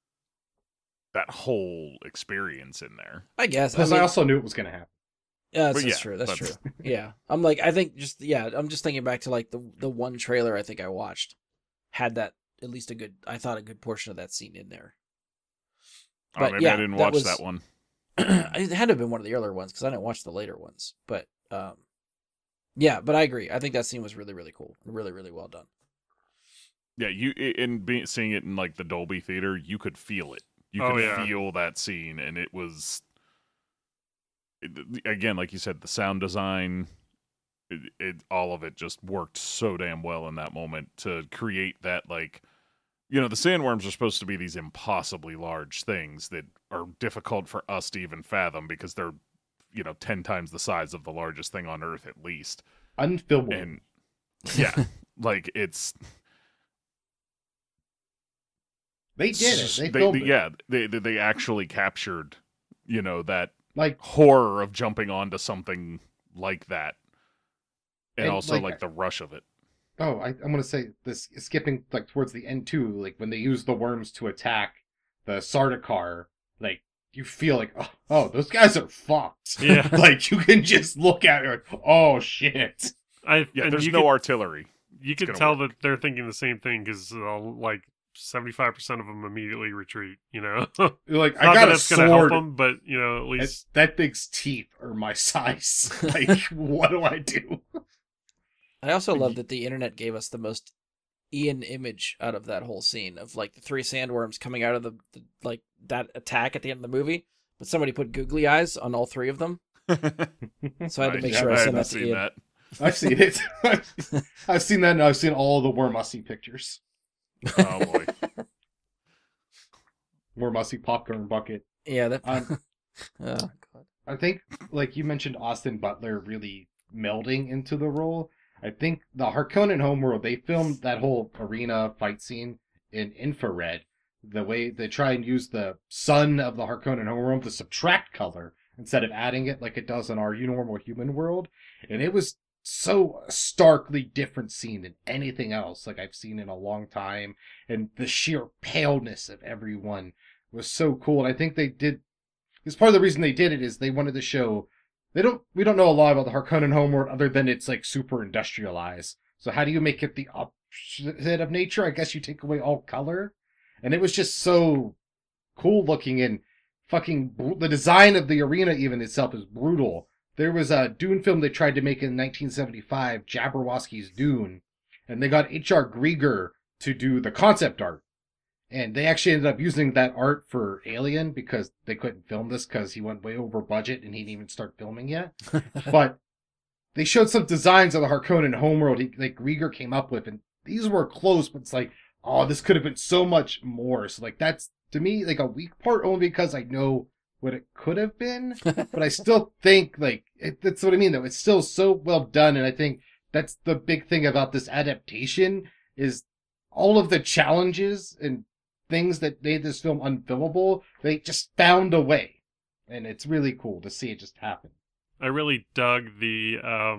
that whole experience in there. I guess. because I I mean, also knew it was going to happen. yeah, But that's yeah, true. That's that's- true. Yeah. I'm like, I think I'm just thinking back to like the one trailer I think I watched had that at least a good portion of that scene in there. Oh, But maybe yeah, I didn't that watch was- that one. It had to have been one of the earlier ones because I didn't watch the later ones. But yeah, but I agree. I think that scene was really, really cool and really, really well done. Yeah, seeing it in, like, the Dolby Theater, you could feel it. You Oh, could yeah. feel that scene, and it was... again, like you said, the sound design, all of it just worked so damn well in that moment to create that, like, you know, the sandworms are supposed to be these impossibly large things that are difficult for us to even fathom because they're, 10 times the size of the largest thing on Earth at least. Unfilmable. And yeah, like it's They did it. They filmed it. Yeah, they actually captured, that Like, horror of jumping onto something like that, and And, also like, like the rush of it. oh, I'm going to say this, skipping like towards the end too, like when they use the worms to attack the Sardaukar, like you feel like, oh, those guys are fucked. Yeah. Like you can just look at it like, oh shit. Yeah, And there's you no could, artillery. you could gonna tell work. that they're thinking the same thing because like 75% of them immediately retreat. You're like, Not I got that a it's gonna help sword. them, but at least That thing's teeth are my size. Like, what do I do? I also love that the internet gave us the most Ian image out of that whole scene of like the three sandworms coming out of the like that attack at the end of the movie, but somebody put googly eyes on all three of them. So I had to make sure I sent that to seen Ian. that. I've seen it. I've seen that, and I've seen all the Wormussie pictures. Oh boy. Wormussie popcorn bucket. Yeah, that. Um, Oh god. I think, like you mentioned, Austin Butler really melding into the role. I think the Harkonnen homeworld, they filmed that whole arena fight scene in infrared. The way they try and use the sun of the Harkonnen homeworld to subtract color instead of adding it like it does in our normal human world. And it was so starkly different scene than anything else like I've seen in a long time. And the sheer paleness of everyone was so cool. And I think they did, because part of the reason they did it is they wanted to show we don't know a lot about the Harkonnen homeworld other than it's like super industrialized. So how do you make it the opposite of nature? I guess you take away all color. And it was just so cool looking, and fucking the design of the arena even itself is brutal. There was a Dune film they tried to make in 1975, Jabberwoski's Dune, and they got H.R. Giger to do the concept art. And they actually ended up using that art for Alien because they couldn't film this because he went way over budget and he didn't even start filming yet. But they showed some designs of the Harkonnen homeworld like Rieger came up with, and these were close, but it's like, oh, this could have been so much more. So like that's to me like a weak part only because I know what it could have been, but I still think like that's what I mean though. It's still so well done, and I think that's the big thing about this adaptation is all of the challenges and things that made this film unfilmable, they just found a way. And it's really cool to see it just happen. I really dug the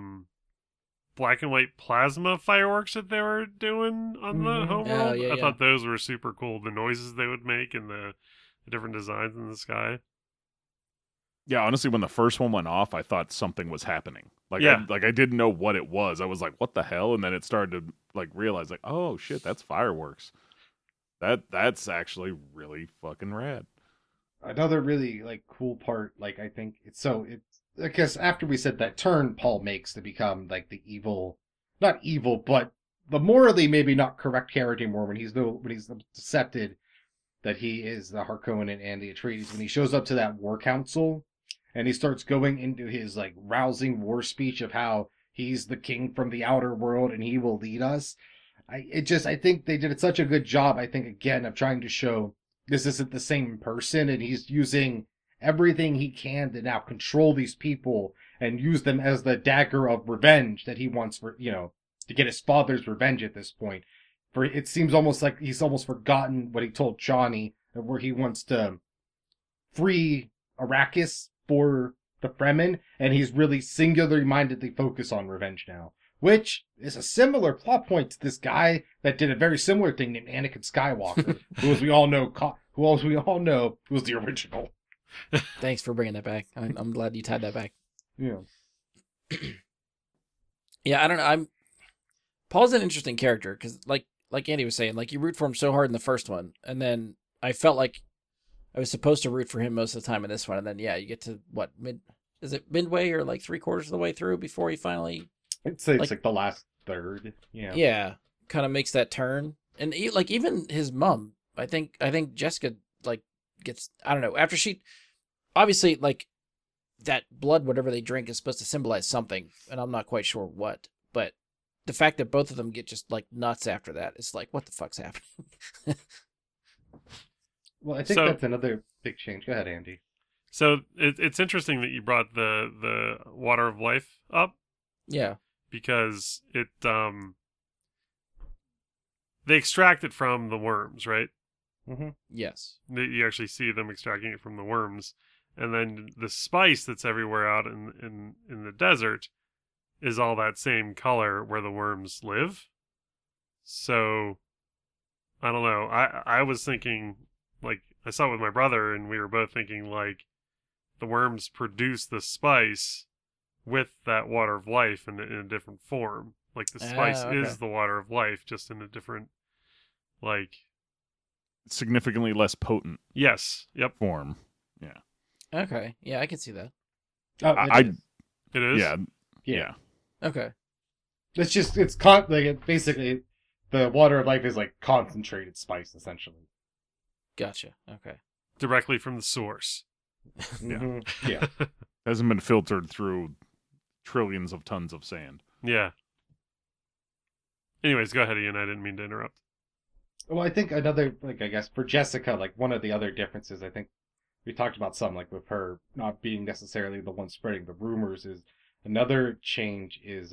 black and white plasma fireworks that they were doing on the homeworld. Oh, yeah, I yeah. thought those were super cool. The noises they would make and the different designs in the sky. Yeah, honestly, when the first one went off, I thought something was happening. Like, Yeah. I didn't know what it was. I was like, "What the hell?" And then it started to like realize, like, "Oh shit, that's fireworks." That's actually really fucking rad. Another really like cool part, like I think it's I guess after we said that turn Paul makes to become like the evil, not evil, but the morally maybe not correct character anymore when he's accepted that he is the Harkonnen and the Atreides, when he shows up to that war council and he starts going into his like rousing war speech of how he's the king from the outer world and he will lead us. I think they did such a good job, I think, again, of trying to show this isn't the same person, and he's using everything he can to now control these people and use them as the dagger of revenge that he wants for, to get his father's revenge at this point. For it seems almost like he's almost forgotten what he told Johnny, where he wants to free Arrakis for the Fremen, and he's really singularly mindedly focused on revenge now. Which is a similar plot point to this guy that did a very similar thing named Anakin Skywalker, who, as we all know, was the original. Thanks for bringing that back. I'm glad you tied that back. Yeah. Yeah, I don't know. Paul's an interesting character because, like Andy was saying, like you root for him so hard in the first one, and then I felt like I was supposed to root for him most of the time in this one, and then yeah, you get to what is it midway or like 3/4 of the way through before he finally. It's like the last third. Yeah. Yeah, kind of makes that turn, and even his mom. I think Jessica like gets, I don't know, after she obviously like that blood, whatever they drink, is supposed to symbolize something, and I'm not quite sure what, but the fact that both of them get just like nuts after that, it's like, what the fuck's happening? Well, I think that's another big change. Go ahead, Andy. So it's interesting that you brought the water of life up. Yeah. Because it they extract it from the worms, right? Mm-hmm. Yes. You actually see them extracting it from the worms, and then the spice that's everywhere out in the desert is all that same color where the worms live. So I don't know. I was thinking, like, I saw it with my brother, and we were both thinking like the worms produce the spice with that water of life in a different form. Like the spice is the water of life, just in a different, like, significantly less potent. Yes. Yep. Form. Yeah. Okay. Yeah, I can see that. Oh, It is. Yeah. Okay. Basically the water of life is like concentrated spice essentially. Gotcha. Okay. Directly from the source. Mm-hmm. Yeah. Hasn't been filtered through trillions of tons of sand. Yeah. Anyways, go ahead, Ian. I didn't mean to interrupt. Well, I think another, like, I guess for Jessica, like one of the other differences, I think we talked about some, like with her not being necessarily the one spreading the rumors, is another change is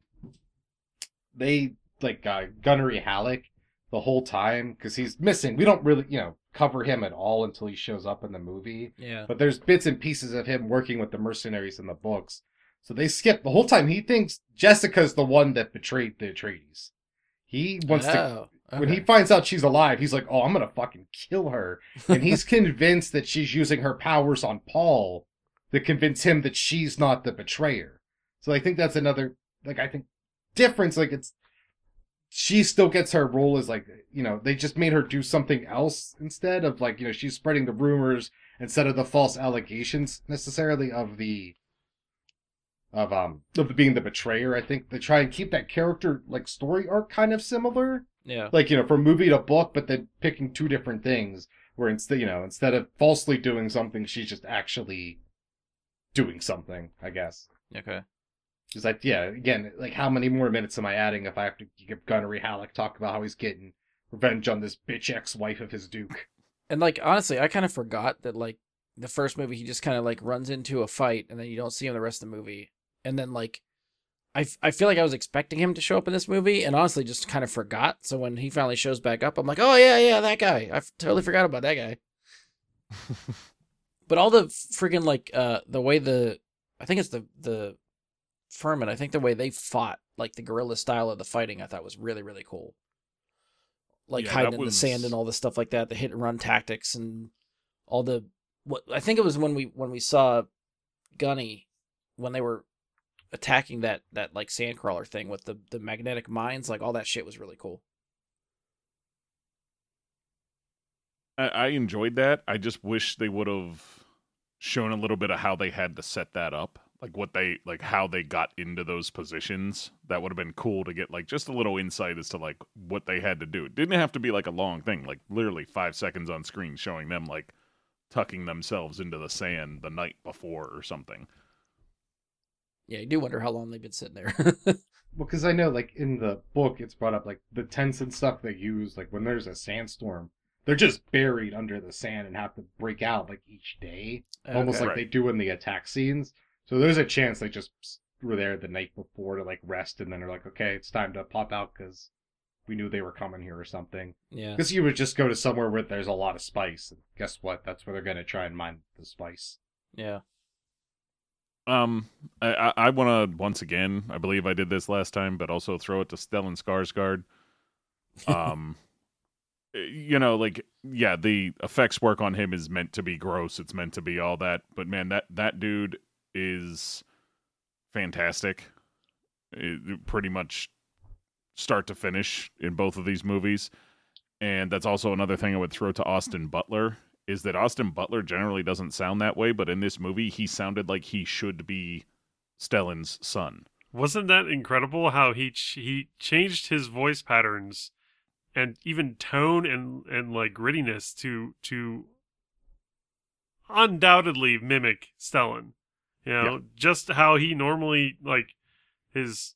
they like Gunnery Halleck the whole time because he's missing. We don't really cover him at all until he shows up in the movie. Yeah. But there's bits and pieces of him working with the mercenaries in the books. So they skip the whole time. He thinks Jessica's the one that betrayed the Atreides. He wants to. When he finds out she's alive, he's like, "Oh, I'm gonna fucking kill her," and he's convinced that she's using her powers on Paul to convince him that she's not the betrayer. So I think that's another, like, I think difference. Like, it's she still gets her role as like, they just made her do something else instead of like, she's spreading the rumors instead of the false allegations necessarily of the of being the betrayer. I think they try and keep that character like story arc kind of similar, Yeah. like from movie to book, but then picking two different things. Where instead of falsely doing something, she's just actually doing something, I guess. Okay. Just like, yeah, again, like how many more minutes am I adding if I have to give Gunnery Halleck talk about how he's getting revenge on this bitch ex-wife of his Duke? And like honestly, I kind of forgot that like the first movie he just kind of like runs into a fight and then you don't see him the rest of the movie. And then like I feel like I was expecting him to show up in this movie and honestly just kind of forgot. So when he finally shows back up, I'm like, "Oh yeah, that guy. Totally forgot about that guy." But all the freaking like the way I think it's the Furman, I think the way they fought, like the guerrilla style of the fighting, I thought was really, really cool. Like Yeah, hiding that in the was- sand and all the stuff like that, the hit and run tactics and all the what I think it was when we saw Gunny when they were attacking that like sandcrawler thing with the magnetic mines, like all that shit was really cool. I enjoyed that. I just wish they would have shown a little bit of how they had to set that up, like how they got into those positions. That would have been cool to get like just a little insight as to like what they had to do. It didn't have to be like a long thing, like literally 5 seconds on screen showing them like tucking themselves into the sand the night before or something. Yeah, you do wonder how long they've been sitting there. Well, because I know, like, in the book, it's brought up, like, the tents and stuff they use, like, when there's a sandstorm, they're just buried under the sand and have to break out, like, each day, almost Okay. like they do in the attack scenes. So there's a chance they just were there the night before to, like, rest, and then they're like, okay, it's time to pop out because we knew they were coming here or something. Yeah. Because you would just go to somewhere where there's a lot of spice, and guess what? That's where they're going to try and mine the spice. Yeah. I want to once again, I believe I did this last time, but also throw it to Stellan Skarsgård. Like, yeah, the effects work on him is meant to be gross. It's meant to be all that, but man, that dude is fantastic. Pretty much start to finish in both of these movies, and that's also another thing I would throw to Austin Butler. Is that Austin Butler generally doesn't sound that way, but in this movie, he sounded like he should be Stellan's son. Wasn't that incredible how he changed his voice patterns and even tone and like grittiness to undoubtedly mimic Stellan. You know, just how he normally like his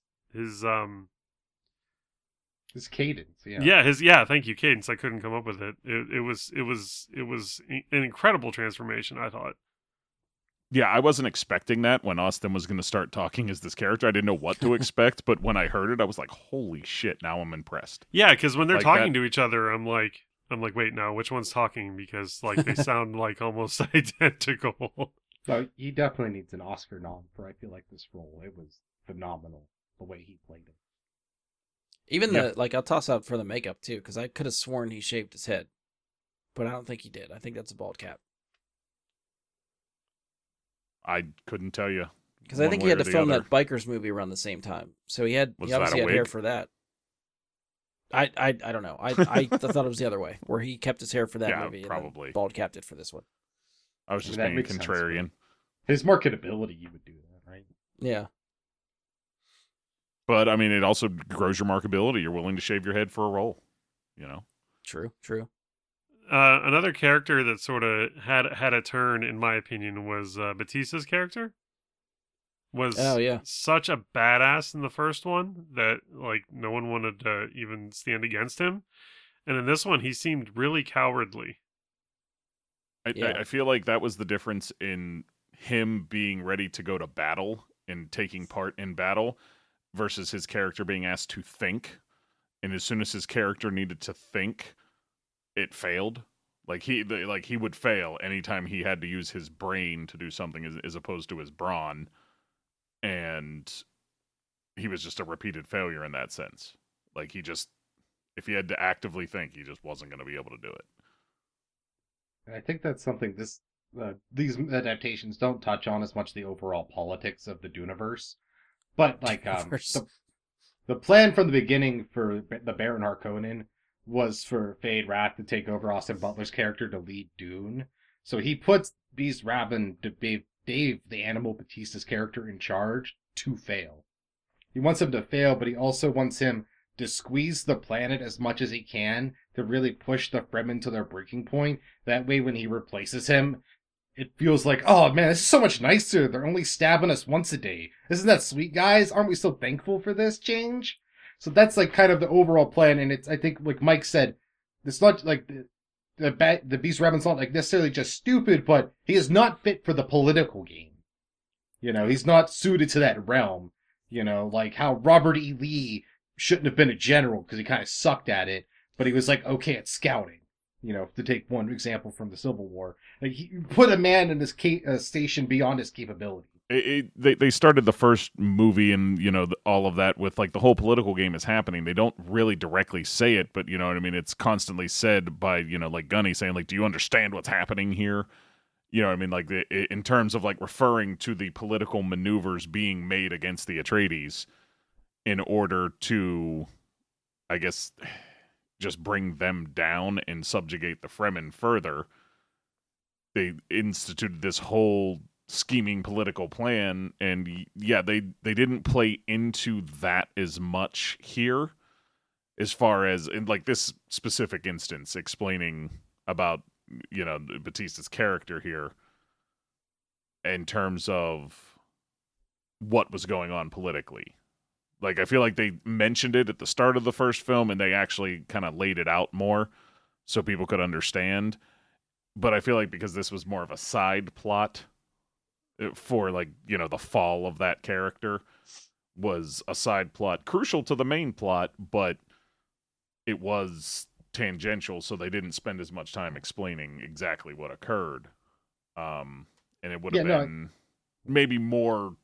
cadence, thank you, cadence. I couldn't come up with it. It was an incredible transformation, I thought. Yeah, I wasn't expecting that when Austin was going to start talking as this character. I didn't know what to expect, but when I heard it, I was like, "Holy shit!" Now I'm impressed. Yeah, because when they're Like talking that- to each other, I'm like, wait, now which one's talking? Because like they sound like almost identical. No, he definitely needs an Oscar nom for, I feel like, this role. It was phenomenal the way he played it. Even Yep. the like, I'll toss out for the makeup too, because I could have sworn he shaved his head, but I don't think he did. I think that's a bald cap. I couldn't tell you Because I one think way he had or to the film other. that bikers movie around the same time, so he Was obviously that a had hair wig? for that. I don't know. I thought it was the other way, where he kept his hair for that Yeah, movie, and probably. then bald capped it for this one. I was just That being makes sense, contrarian. His marketability, you would do that, right? Yeah, But I mean, it also grows your marketability. You're willing to shave your head for a role, you know. true. Another character that sort of had a turn, in my opinion, was Batista's character. Was Oh, yeah. such a badass in the first one that like no one wanted to even stand against him, and in this one he seemed really cowardly. Yeah. I feel like that was the difference in him being ready to go to battle and taking part in battle versus his character being asked to think. And as soon as his character needed to think, it failed. Like he would fail anytime he had to use his brain to do something as opposed to his brawn. And he was just a repeated failure in that sense. Like if he had to actively think, he just wasn't going to be able to do it. And I think that's something these adaptations don't touch on as much the overall politics of the Duneverse. But like Duneverse. the plan from the beginning for the Baron Harkonnen was for Fade Wrath to take over Austin Butler's character to lead Dune. So he puts Beast Rabin to Dave, the Animal Batista's character, in charge to fail. He wants him to fail, but he also wants him to squeeze the planet as much as he can to really push the Fremen to their breaking point. That way, when he replaces him, it feels like, oh man, this is so much nicer. They're only stabbing us once a day. Isn't that sweet, guys? Aren't we so thankful for this change? So that's like kind of the overall plan, and it's, I think, like Mike said, it's not like the Beast Raven's not like necessarily just stupid, but he is not fit for the political game. You know, he's not suited to that realm. You know, like how Robert E. Lee shouldn't have been a general because he kind of sucked at it, but he was like okay at scouting. You know, to take one example from the Civil War, like he put a man in this station beyond his capability. They started the first movie and, you know, all of that with, like, the whole political game is happening. They don't really directly say it, but, you know what I mean? It's constantly said by, you know, like Gunny saying, like, do you understand what's happening here? You know what I mean? Like, in terms of, like, referring to the political maneuvers being made against the Atreides in order to, I guess, just bring them down and subjugate the Fremen further. They instituted this whole scheming political plan, and yeah, they didn't play into that as much here, as far as in like this specific instance, explaining about, you know, Batista's character here in terms of what was going on politically. Like, I feel like they mentioned it at the start of the first film, and they actually kind of laid it out more so people could understand. But I feel like because this was more of a side plot for, like, you know, the fall of that character was a side plot crucial to the main plot, but it was tangential, so they didn't spend as much time explaining exactly what occurred. And it would have been maybe more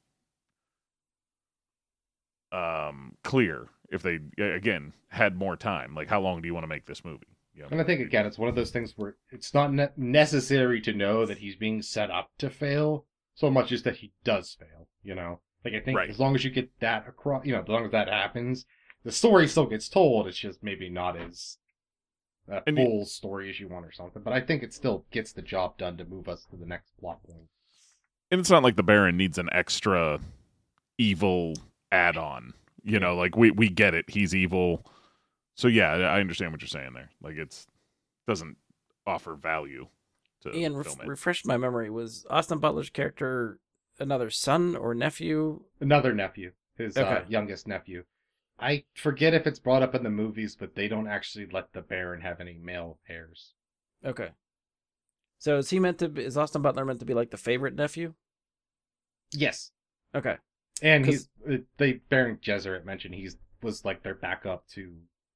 clear if they, again, had more time. Like, how long do you want to make this movie? You know, and I think, again, it's one of those things where it's not necessary to know that he's being set up to fail so much as that he does fail, you know? Like, I think as long as you get that across, you know, as long as that happens, the story still gets told. It's just maybe not as full story as you want or something. But I think it still gets the job done to move us to the next plot point. And it's not like the Baron needs an extra evil add-on. You know, like, we get it. He's evil. So, yeah, I understand what you're saying there. Like, it's doesn't offer value to Ian, film it. refresh my memory. Was Austin Butler's character another son or nephew? Another nephew. His youngest nephew. I forget if it's brought up in the movies, but they don't actually let the Baron have any male heirs. Okay. So is Austin Butler meant to be like the favorite nephew? Yes. Okay. And Baron Gesserit mentioned was like their backup to.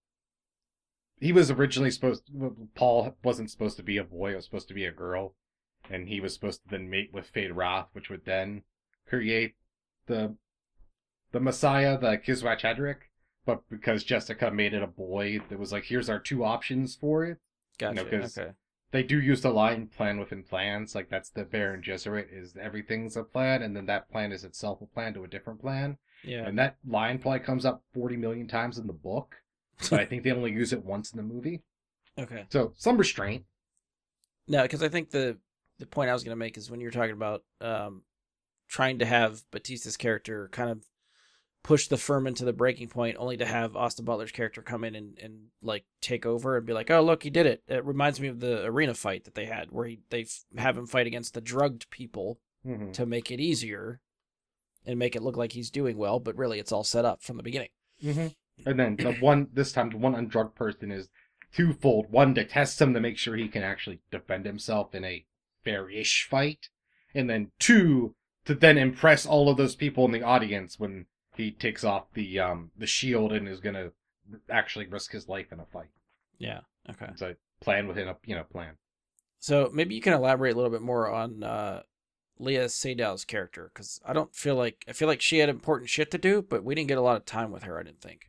He was originally Paul wasn't supposed to be a boy, it was supposed to be a girl. And he was supposed to then mate with Feyd-Rautha, which would then create the Messiah, the Kizrat Hedrick. But because Jessica made it a boy, it was like, here's our two options for it. Gotcha. You know, okay. They do use the line plan within plans. Like, that's the Baron Gesserit, is everything's a plan, and then that plan is itself a plan to a different plan. Yeah. And that line probably comes up 40 million times in the book, but I think they only use it once in the movie. Okay. So, some restraint. No, because I think the point I was going to make is when you're talking about trying to have Batista's character kind of push the Fremen to the breaking point, only to have Austin Butler's character come in and like take over and be like, oh, look, he did it. It reminds me of the arena fight that they had where they have him fight against the drugged people to make it easier and make it look like he's doing well, but really it's all set up from the beginning. Mm-hmm. And then the one undrugged person is twofold. One, to test him to make sure he can actually defend himself in a fair-ish fight. And then two, to then impress all of those people in the audience when he takes off the shield and is going to actually risk his life in a fight. Yeah, okay. It's a plan within a plan. So maybe you can elaborate a little bit more on Leah Seydoux's character, because I feel like she had important shit to do, but we didn't get a lot of time with her, I didn't think.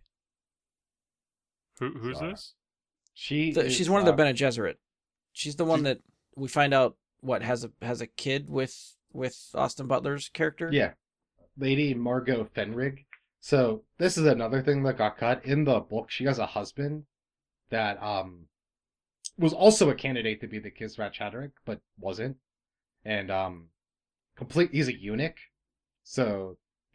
Who's this? She's one of the Bene Gesserit. She's the one that we find out has a kid with Austin Butler's character. Yeah. Lady Margot Fenrig. So this is another thing that got cut. In the book, she has a husband that was also a candidate to be the Kizrat Hedrick, but wasn't. And he's a eunuch. So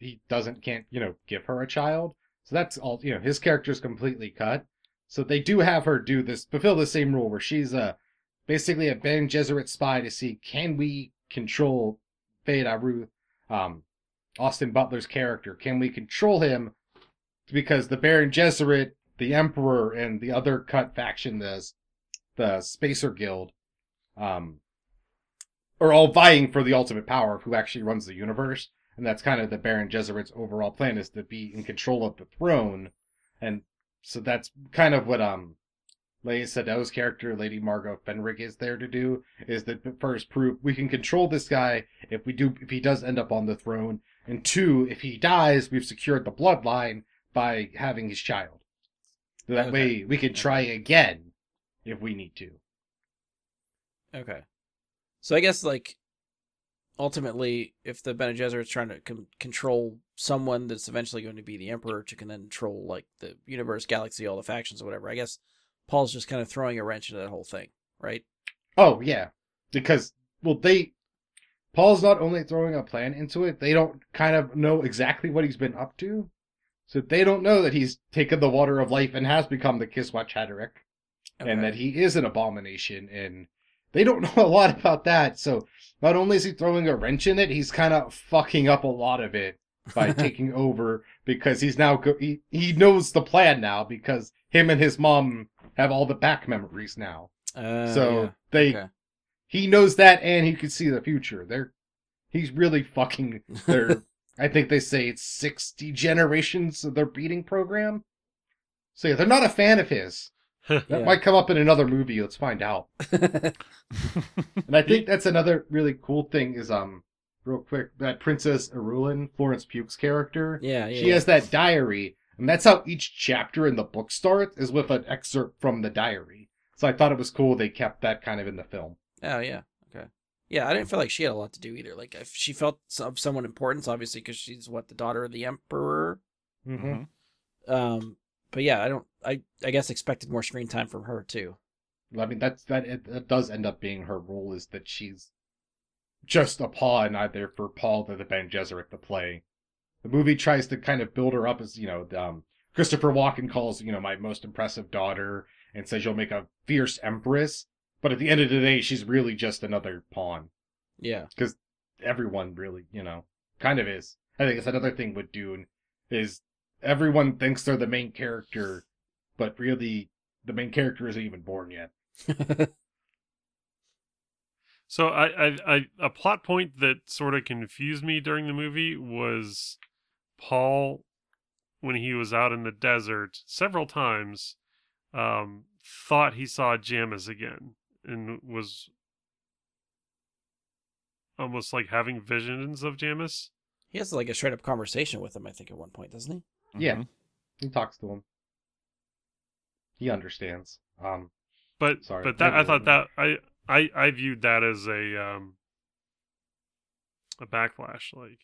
he can't give her a child. So that's all. His character's completely cut. So they do have her fulfill the same role where she's basically a Bene Gesserit spy to see can we control Fade Ruth, Austin Butler's character. Can we control him? Because the Baron Gesserit, the Emperor, and the other cut faction, the Spacer Guild, are all vying for the ultimate power of who actually runs the universe. And that's kind of the Baron Gesserit's overall plan, is to be in control of the throne. And so that's kind of what Leia Sedo's character, Lady Margot Fenric, is there to do, is that first prove we can control this guy if he does end up on the throne, and two, if he dies, we've secured the bloodline by having his child. So that way we can try again if we need to. Okay. So I guess, like, ultimately, if the Bene Gesserit's trying to control someone that's eventually going to be the Emperor to can then control, like, the universe, galaxy, all the factions or whatever, I guess Paul's just kind of throwing a wrench into that whole thing, right? Oh, yeah. Because, Paul's not only throwing a plan into it, they don't kind of know exactly what he's been up to. So they don't know that he's taken the water of life and has become the Kiswa Chadaric. Okay. And that he is an abomination, and they don't know a lot about that. So not only is he throwing a wrench in it, he's kind of fucking up a lot of it by taking over, because he's now he knows the plan now, because him and his mom have all the back memories now. He knows that, and he can see the future. He's really fucking I think they say it's 60 generations of their breeding program. So yeah, they're not a fan of his. That might come up in another movie. Let's find out. And I think that's another really cool thing is, real quick, that Princess Irulan, Florence Pugh's character. She has that diary, and that's how each chapter in the book starts, is with an excerpt from the diary. So I thought it was cool they kept that kind of in the film. Oh, yeah. Okay. Yeah, I didn't feel like she had a lot to do either. Like, if she felt of someone importance, obviously, because she's, the daughter of the Emperor? Mm-hmm. But yeah, I guess expected more screen time from her, too. I mean, that does end up being her role, is that she's just a pawn either for Paul or the Bene Gesserit to play. The movie tries to kind of build her up as, Christopher Walken calls, my most impressive daughter, and says you'll make a fierce empress. But at the end of the day, she's really just another pawn. Yeah. Because everyone really, kind of is. I think it's another thing with Dune, is everyone thinks they're the main character, but really, the main character isn't even born yet. So a plot point that sort of confused me during the movie was Paul, when he was out in the desert several times, thought he saw Jamis again and was almost like having visions of Jamis. He has like a straight up conversation with him, I think, at one point, doesn't he? Yeah, he talks to him. He understands. But that I thought that I viewed that as a backlash. Like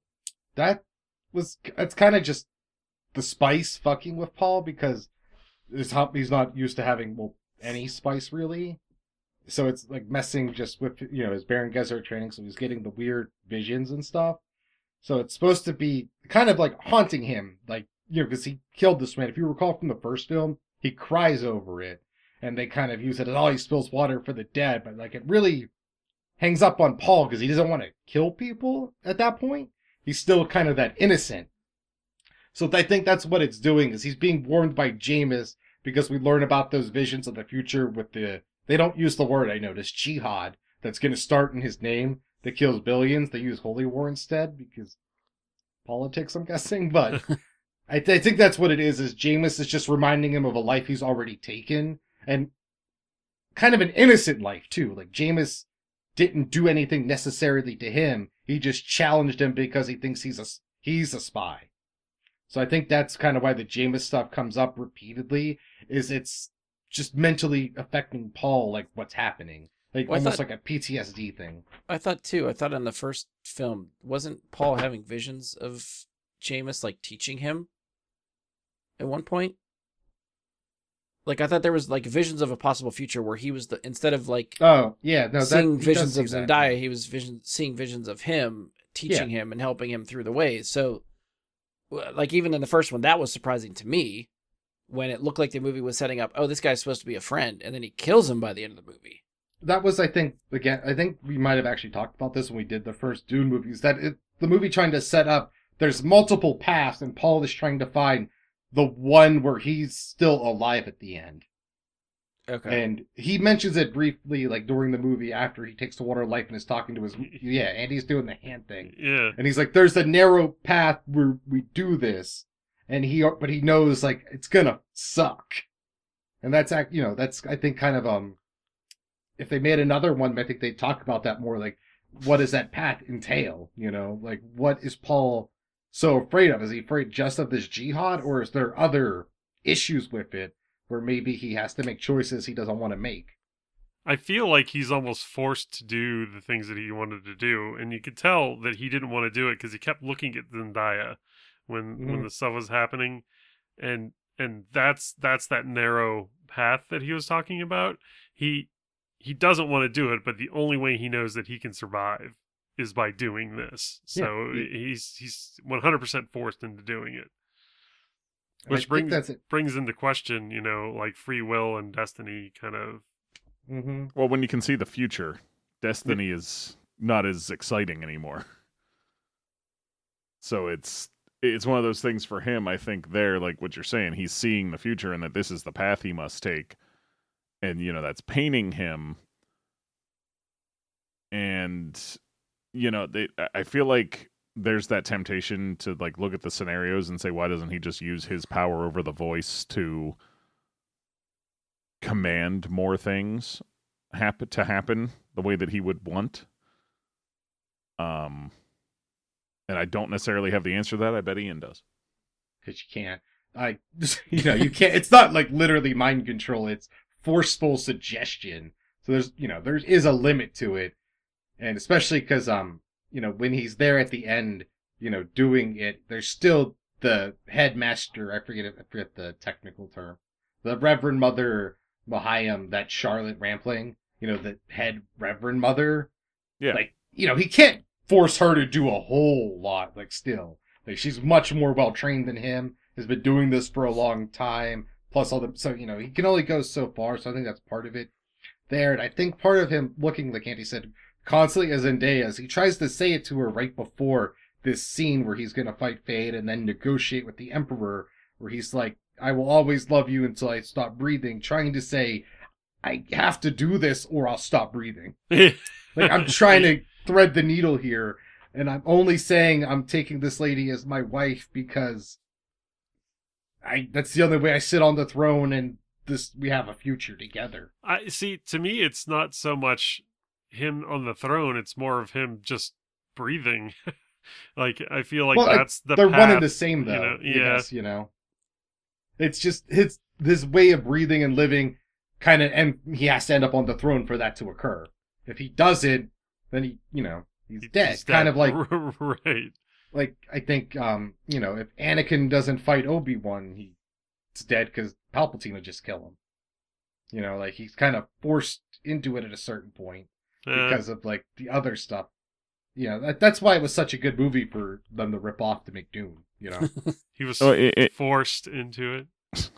it's kind of just the spice fucking with Paul, because he's not used to having any spice really. So it's like messing just with his Baron Gesserit training, so he's getting the weird visions and stuff. So it's supposed to be kind of like haunting him, like because he killed this man. If you recall from the first film, he cries over it, and they kind of use it as he spills water for the dead, but like it really hangs up on Paul because he doesn't want to kill people at that point. He's still kind of that innocent. So I think that's what it's doing, is he's being warned by Jamis, because we learn about those visions of the future with they don't use the word, I noticed, jihad, that's going to start in his name that kills billions. They use holy war instead because politics, I'm guessing. But I think that's what it is Jamis is just reminding him of a life he's already taken, and kind of an innocent life too. Like Jamis didn't do anything necessarily to him. He just challenged him because he thinks he's a spy. So I think that's kind of why the Jamis stuff comes up repeatedly, is it's just mentally affecting Paul, like what's happening. Like almost like a PTSD thing. I thought in the first film, wasn't Paul having visions of Jamis, like teaching him at one point? Like I thought there was like visions of a possible future where he was instead of like seeing visions of Zendaya, he was seeing visions of him, teaching him and helping him through the ways. So like even in the first one, that was surprising to me when it looked like the movie was setting up, oh, this guy's supposed to be a friend, and then he kills him by the end of the movie. That was, I think, again, I think we might have actually talked about this when we did the first Dune movies, that the movie trying to set up, there's multiple paths, and Paul is trying to find the one where he's still alive at the end. Okay. And he mentions it briefly, like, during the movie after he takes the water of life and is talking to his, Andy's doing the hand thing. Yeah. And he's like, there's a narrow path where we do this. But he knows, like, it's gonna suck. And that's, that's, I think, kind of, if they made another one, I think they'd talk about that more, like, what does that path entail? Like, what is Paul so afraid of? Is he afraid just of this jihad, or is there other issues with it where maybe he has to make choices he doesn't want to make? I feel like he's almost forced to do the things that he wanted to do, and you could tell that he didn't want to do it because he kept looking at Zendaya when the stuff was happening, and that's that narrow path that he was talking about. He doesn't want to do it, but the only way he knows that he can survive is by doing this. So he's 100% forced into doing it. Which brings into question, like free will and destiny kind of. Mm-hmm. Well, when you can see the future, destiny is not as exciting anymore. So it's one of those things for him, I think, there, like what you're saying, he's seeing the future and that this is the path he must take. And, that's painting him. And, I feel like there's that temptation to, like, look at the scenarios and say, why doesn't he just use his power over the voice to command more things to happen the way that he would want? And I don't necessarily have the answer to that. I bet Ian does. Because you can't. You can't. It's not like literally mind control. It's forceful suggestion. So there is a limit to it, and especially because when he's there at the end, doing it, there's still the headmaster. I forget the technical term. The Reverend Mother Mahayam, that Charlotte Rampling, the head Reverend Mother. Yeah. Like, he can't force her to do a whole lot. Like, still, like, she's much more well trained than him. Has been doing this for a long time. Plus so he can only go so far. So I think that's part of it there. And I think part of him looking, like Andy said, constantly as Zendaya, as he tries to say it to her right before this scene where he's going to fight Fade and then negotiate with the Emperor, where he's like, I will always love you until I stop breathing, trying to say, I have to do this or I'll stop breathing. Like, I'm trying to thread the needle here, and I'm only saying I'm taking this lady as my wife because that's the only way I sit on the throne and we have a future together. I see. To me, it's not so much him on the throne; it's more of him just breathing. Like, I feel like that's the they're path, one and the same, though. Yeah, it's just his way of breathing and living, kind of, and he has to end up on the throne for that to occur. If he doesn't, then he's dead. He's kind of like right. Like, I think, if Anakin doesn't fight Obi-Wan, he's dead because Palpatine would just kill him. Like, he's kind of forced into it at a certain point because of, like, the other stuff. That's why it was such a good movie for them to rip off to make Dune, He was forced into it.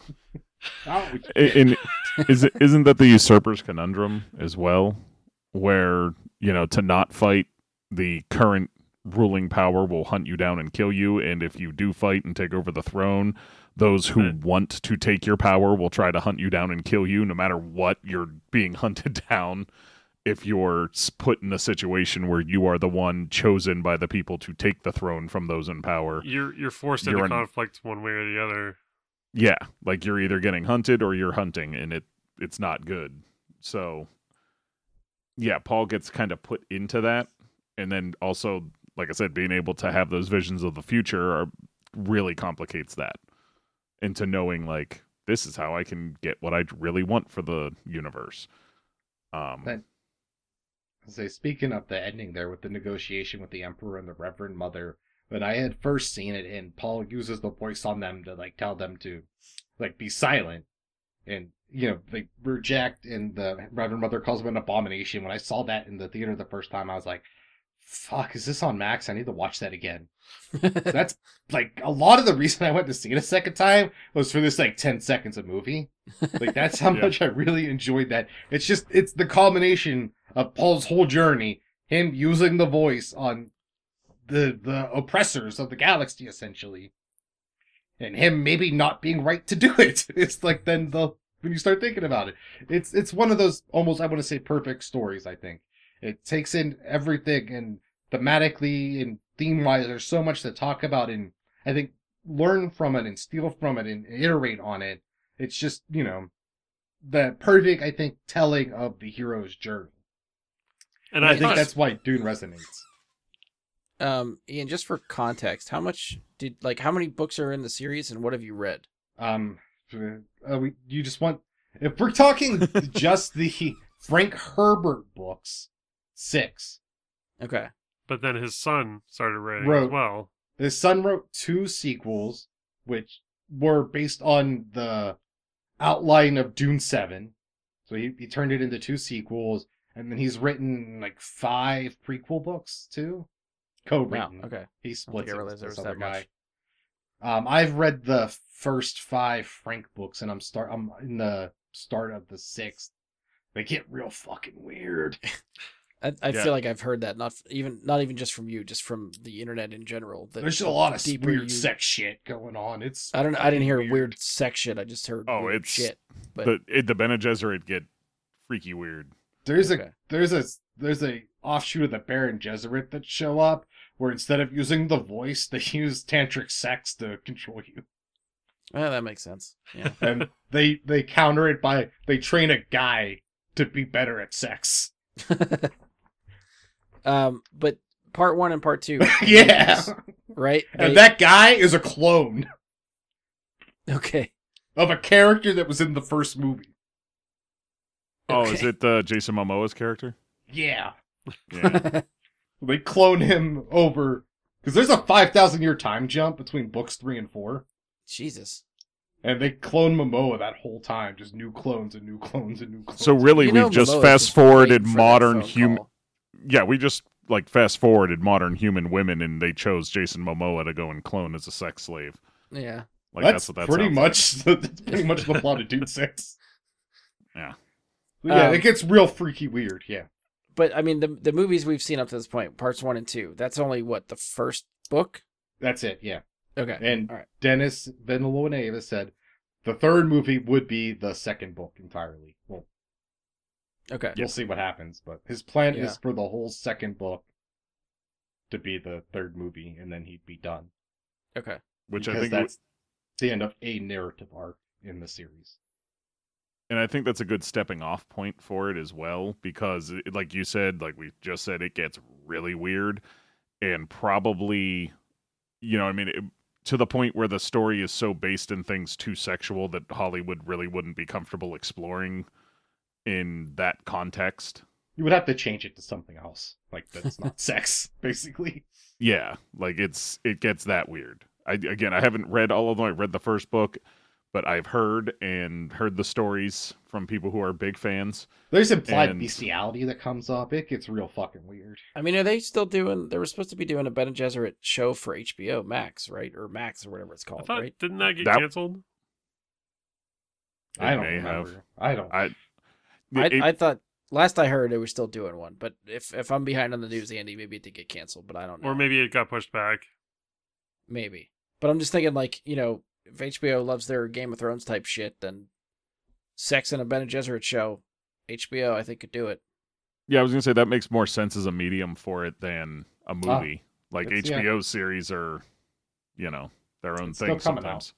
Isn't that the usurper's conundrum as well? Where, to not fight, the current ruling power will hunt you down and kill you, and if you do fight and take over the throne, those who want to take your power will try to hunt you down and kill you. No matter what, you're being hunted down if you're put in a situation where you are the one chosen by the people to take the throne from those in power. You're forced into conflict one way or the other. Yeah, like you're either getting hunted or you're hunting, and it's not good. So, yeah, Paul gets kind of put into that, and then also, like I said, being able to have those visions of the future really complicates that into knowing, like, this is how I can get what I really want for the universe. Speaking of the ending there with the negotiation with the Emperor and the Reverend Mother, when I had first seen it, and Paul uses the voice on them to, like, tell them to, like, be silent, and they reject, and the Reverend Mother calls him an abomination. When I saw that in the theater the first time, I was like, fuck, is this on Max? I need to watch that again. That's like a lot of the reason I went to see it a second time was for this like 10 seconds of movie. Like that's how Yeah. much I really enjoyed that. It's the culmination of Paul's whole journey, him using the voice on the oppressors of the galaxy essentially. And him maybe not being right to do it. It's like then when you start thinking about it. It's one of those almost I want to say perfect stories, I think. It takes in everything and thematically and theme-wise, there's so much to talk about and I think learn from it and steal from it and iterate on it. It's just, the perfect, I think, telling of the hero's journey. And I I think thought that's why Dune resonates. Ian, just for context, how many books are in the series and what have you read? You just want, if we're talking just the Frank Herbert books, 6. Okay. but then his son started writing as Wrote. well. His son wrote 2 sequels, which were based on the outline of Dune 7. So he turned it into 2 sequels, and then he's written like 5 prequel books too. Co-written. Wow. Okay. He splits I it realized with there this was other that guy. much. I've read the first 5 Frank books, and I'm in the start of the 6th. They get real fucking weird. I Yeah. feel like I've heard that not even just from you, just from the internet in general. There's a lot of deeper weird you- sex shit going on. It's I didn't fucking hear weird sex shit. I just heard Oh, weird it's shit. But the Bene Gesserit get freaky weird. There's Okay. there's a offshoot of the Baron Gesserit that show up where instead of using the voice, they use tantric sex to control you, that makes sense. Yeah. and they counter it by they train a guy to be better at sex. But part 1 and part 2. Yeah, movies, right? and that guy is a clone Okay. of a character that was in the first movie. Oh, Okay. is it Jason Momoa's character? Yeah, Yeah. they clone him over because there's a 5,000 year time jump between books 3 and 4. Jesus. And they clone Momoa that whole time, just new clones and new clones and new clones. So really, You know we've just Momoa's fast just forwarded waiting for that modern phone human. call. Yeah, we just like fast forwarded modern human women, and they chose Jason Momoa to go and clone as a sex slave. Yeah. Like that's what that pretty sounds like. much that's pretty much the plot of Dune 6. Yeah. But yeah, Um, it gets real freaky weird. Yeah, But I mean, the movies we've seen up to this point, parts 1 and 2, that's only what, the first book? that's it. Yeah, Okay. and All right. Dennis Villeneuve said the third movie would be the second book entirely. Well, Okay. we'll see what happens, but his plan Yeah. is for the whole second book to be the third movie, and then he'd be done. Okay. Which I Because think, that's the end of a narrative arc in the series. and I think that's a good stepping off point for it as well, because like you said, like we just said, it gets really weird, and probably, to the point where the story is so based in things too sexual that Hollywood really wouldn't be comfortable exploring in that context. You would have to change it to something else, like that's not sex, basically. Yeah, like it gets that weird. I haven't read all of them. I read the first book, but I've heard the stories from people who are big fans. There's implied And- bestiality that comes up. It gets real fucking weird. I mean, are they still doing? They were supposed to be doing a Bene Gesserit show for HBO Max, right? Or Max or whatever it's I called, thought right? didn't that get That- canceled? I don't may remember. have. I don't. I thought last I heard they were still doing one, but if I'm behind on the news, Andy, maybe it did get canceled, but I don't know. Or maybe it got pushed back. Maybe. But I'm just thinking, like, if HBO loves their Game of Thrones type shit, then sex in a Bene Gesserit show, HBO, I think, could do it. Yeah, I was gonna say that makes more sense as a medium for it than a movie. Like it's- yeah. HBO series are, their own It's still thing coming sometimes.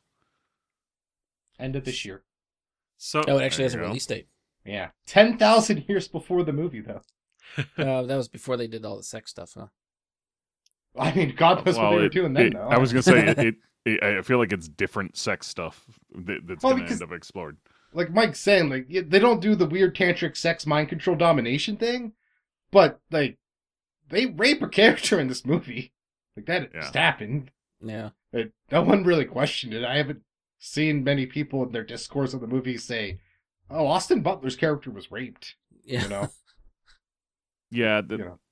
End of this year. So Oh, it actually There has a you go. release date. Yeah, 10,000 years before the movie, though. That was before they did all the sex stuff, huh? I mean, God knows what they were doing then, though. I was gonna say I feel like it's different sex stuff that's Well, gonna because- end up explored. Like Mike's saying, like they don't do the weird tantric sex mind control domination thing, but like they rape a character in this movie. Like that just happened. Yeah. No one really questioned it. I haven't seen many people in their discourse of the movie say, "Oh, Austin Butler's character was raped." Yeah. You know, Yeah, you know.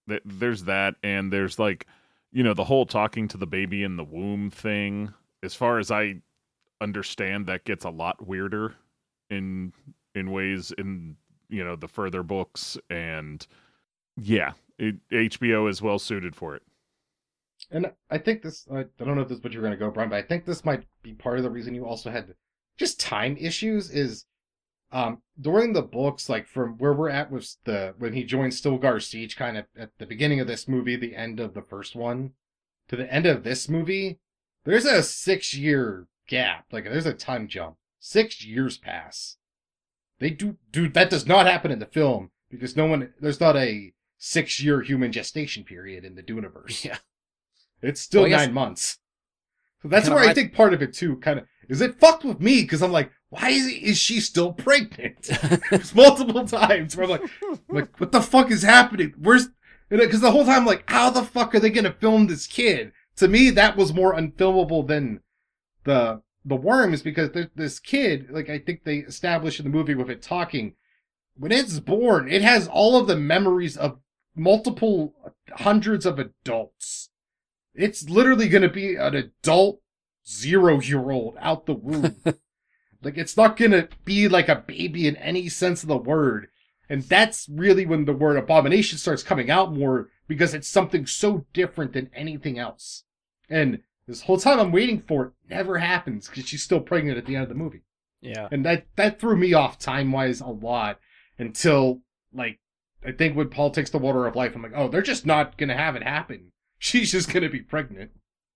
There's that, and there's like, the whole talking to the baby in the womb thing. As far as I understand, that gets a lot weirder in ways in the further books, and yeah, HBO is well suited for it. And I think this, I don't know if this is what you're going to go, Brian, but I think this might be part of the reason you also had just time issues is during the books, like from where we're at with when he joins Stilgar Siege, kind of at the beginning of this movie, the end of the first one, to the end of this movie, there's a 6-year gap. Like, there's a time jump. 6 years pass. Dude, that does not happen in the film because there's not a 6-year human gestation period in the Duneverse. Yeah. It's still Well, I guess- 9 months. So that's Kinda where I right. think part of it too, kind of, is it fucked with me? Because I'm like, why is she still pregnant? It's multiple times where I'm like, what the fuck is happening? Because the whole time I'm like, how the fuck are they going to film this kid? To me, that was more unfilmable than the worms, because this kid, like I think they established in the movie with it talking, when it's born, it has all of the memories of multiple hundreds of adults. It's literally going to be an adult 0-year-old out the womb. Like, it's not going to be like a baby in any sense of the word. And that's really when the word abomination starts coming out more, because it's something so different than anything else. And this whole time I'm waiting for it, never happens, because she's still pregnant at the end of the movie. Yeah. And that threw me off time-wise a lot until, like, I think when Paul takes the water of life, I'm like, oh, they're just not going to have it happen. She's just going to be pregnant.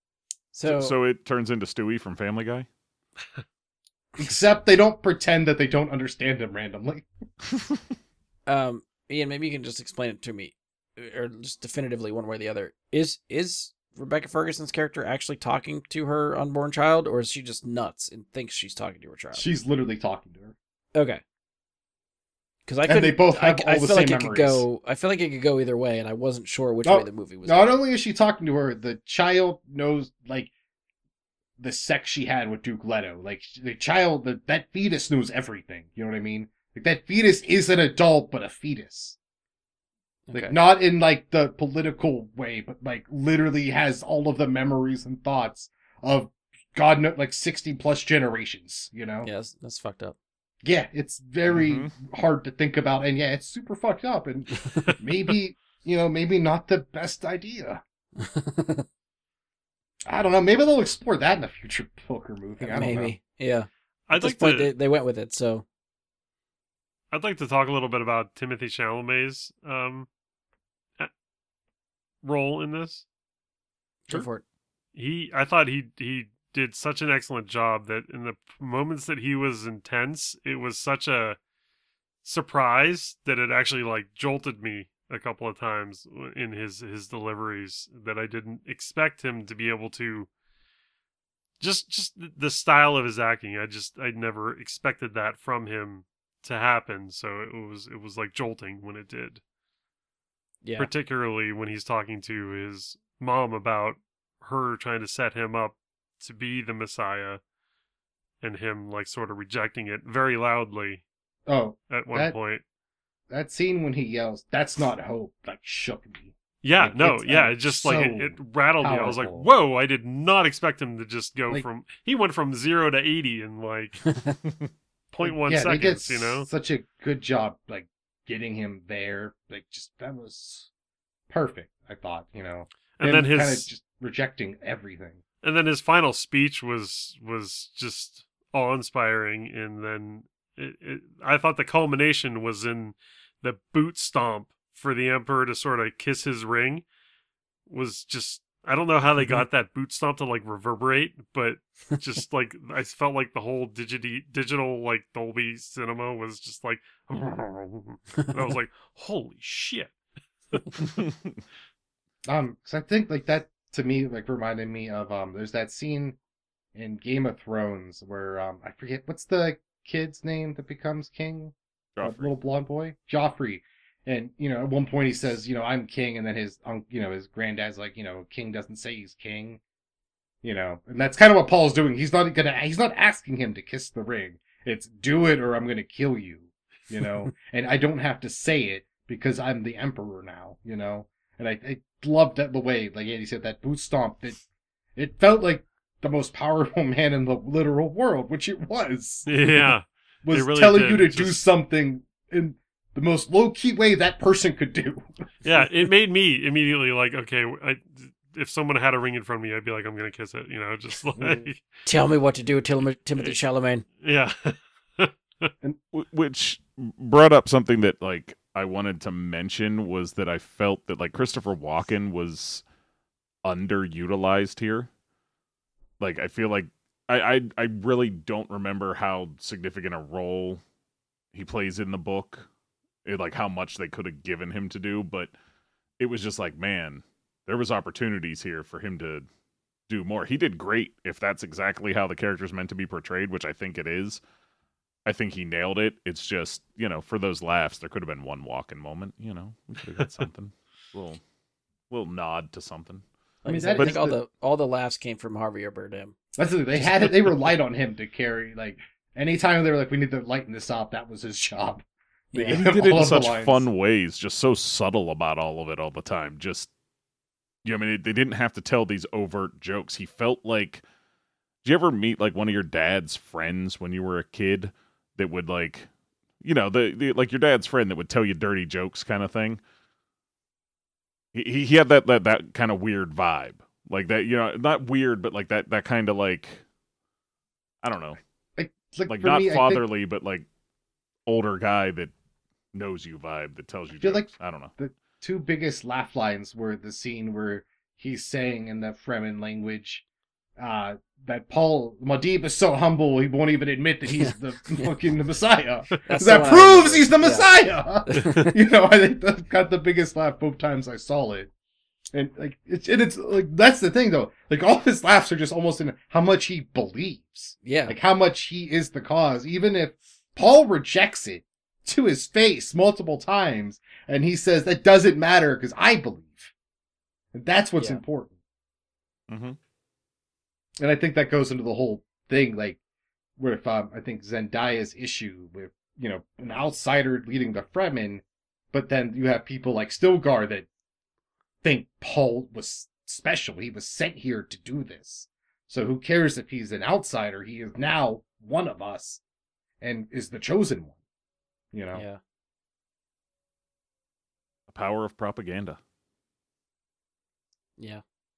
So it turns into Stewie from Family Guy? Except they don't pretend that they don't understand him randomly. Ian, maybe you can just explain it to me, or just definitively one way or the other. Is Rebecca Ferguson's character actually talking to her unborn child, or is she just nuts and thinks she's talking to her child? She's literally talking to her. Okay. Because And they both have all the feel like same it could memories. go. I feel like it could go either way, and I wasn't sure which way the movie was. Not going. only is she talking to her, the child knows, like, the sex she had with Duke Leto. Like, the child, that fetus knows everything. You know what I mean? Like, that fetus is an adult, but a fetus. Like, Okay. not in, like, the political way, but, like, literally has all of the memories and thoughts of, God knows, like, 60-plus generations, you know? Yeah, that's fucked up. Yeah, it's very hard to think about, and yeah, it's super fucked up, and maybe not the best idea. I don't know, maybe they'll explore that in a future book or movie, I don't know. Maybe. Yeah. At I'd this like point, to they went with it, so. I'd like to talk a little bit about Timothy Chalamet's role in this. Go for it. I thought he did such an excellent job that in the moments that he was intense, it was such a surprise that it actually like jolted me a couple of times in his deliveries, that I didn't expect him to be able to. Just the style of his acting, I never expected that from him to happen. So it was like jolting when it did. Yeah. Particularly when he's talking to his mom about her trying to set him up to be the Messiah, and him like sort of rejecting it very loudly Oh, at one point. that scene when he yells, "That's not hope," like, shook me. Yeah, Like, no, it's, yeah, it just like so it rattled me. I was like, powerful. whoa, I did not expect him to just go Like- he went from 0 to 80 in like 0.1 Yeah, they did seconds, you know? such a good job, like, getting him there. Like, just, that was perfect, I thought, you know. And Him then his kind of just rejecting everything. And then his final speech was just awe-inspiring. And then I thought the culmination was in the boot stomp for the Emperor to sort of kiss his ring. Was just, I don't know how they got that boot stomp to like reverberate, but just like I felt like the whole digital like Dolby Cinema was just like, and I was like, holy shit. So I think, like, that to me, like, reminded me of there's that scene in Game of Thrones where I forget what's the kid's name that becomes king, Joffrey. That little blonde boy, Joffrey. And, you know, at one point he says, you know, I'm king, and then his his granddad's like, you know, king doesn't say he's king, you know. And that's kind of what Paul's doing. He's not asking him to kiss the ring. It's do it or I'm going to kill you, you know. And I don't have to say it because I'm the emperor now, you know. And I loved that the way, like Andy said, that boot stomp, it felt like the most powerful man in the literal world, which it was. Yeah. Was It really telling did. you to It do just- something in the most low-key way that person could do. Yeah, it made me immediately like, okay, if someone had a ring in front of me, I'd be like, I'm going to kiss it, just like, Tell me what to do, Timothy Chalamet. yeah. Which brought up something that like I wanted to mention was that I felt that like Christopher Walken was underutilized here. Like I feel like I really don't remember how significant a role he plays in the book, like how much they could have given him to do, but it was just like, man, there was opportunities here for him to do more. He did great if that's exactly how the character's meant to be portrayed, which I think it is. I think he nailed it. It's just, for those laughs, there could have been one walk-in moment, we could have got something. little nod to something. Like I mean, said, that I is think all the laughs came from Harvey Bardem. That's the thing. They relied on him to carry, like, anytime they were like, we need to lighten this up, that was his job. They Yeah. gave He him did it all in of the such lines. fun ways, just so subtle about all of it all the time. Just, I mean, they didn't have to tell these overt jokes. He felt like, did you ever meet like one of your dad's friends when you were a kid that would like, the like your dad's friend that would tell you dirty jokes kind of thing? He had that kind of weird vibe, like that, not weird, but like that kind of like, I don't know, like for not me, I think- fatherly, but like older guy that knows you vibe that tells you feel jokes. like I don't know. the two biggest laugh lines were the scene where he's saying in the Fremen language that Paul Muad'Dib is so humble he won't even admit that he's the fucking the Messiah. That's That the one I proves remember. he's the Yeah. Messiah. I think that got the biggest laugh both times I saw it. And like it's like that's the thing though. Like all of his laughs are just almost in how much he believes. Yeah. Like how much he is the cause, even if Paul rejects it to his face multiple times, and he says that doesn't matter because I believe. And that's what's Yeah. important. Mm-hmm. And I think that goes into the whole thing, like with I think Zendaya's issue with an outsider leading the Fremen, but then you have people like Stilgar that think Paul was special. He was sent here to do this. So who cares if he's an outsider? He is now one of us and is the chosen one. Yeah. The power of propaganda. Yeah.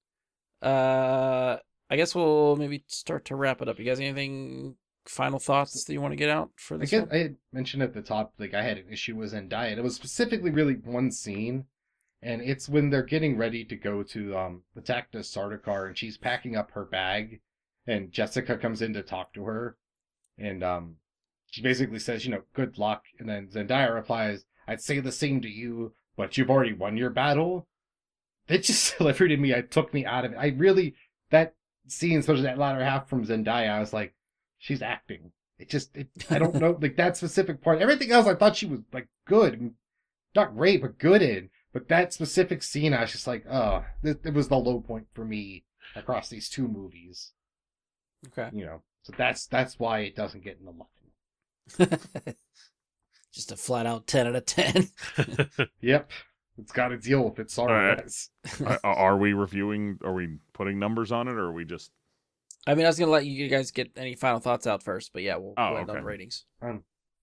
I guess we'll maybe start to wrap it up. You guys, anything final thoughts that you want to get out for I this guess one? I had mentioned at the top, like I had an issue with Zendaya. It was specifically really one scene, and it's when they're getting ready to go to attack the Sardaukar, and she's packing up her bag, and Jessica comes in to talk to her, and she basically says, good luck, and then Zendaya replies, "I'd say the same to you, but you've already won your battle." It just delivered in me. It took me out of it. That scene, especially that latter half from Zendaya, I was like, she's acting. I don't know, like that specific part. Everything else, I thought she was like good, not great, but good in. But that specific scene, I was just like, oh, it was the low point for me across these two movies. Okay. So that's why it doesn't get an 11. Just a flat out 10 out of 10. Yep, it's got to deal with it. Sorry, All right. guys. Are we reviewing? Are we putting numbers on it, or are we just? I mean, I was going to let you guys get any final thoughts out first, but yeah, we'll Oh, end on okay. the ratings. Like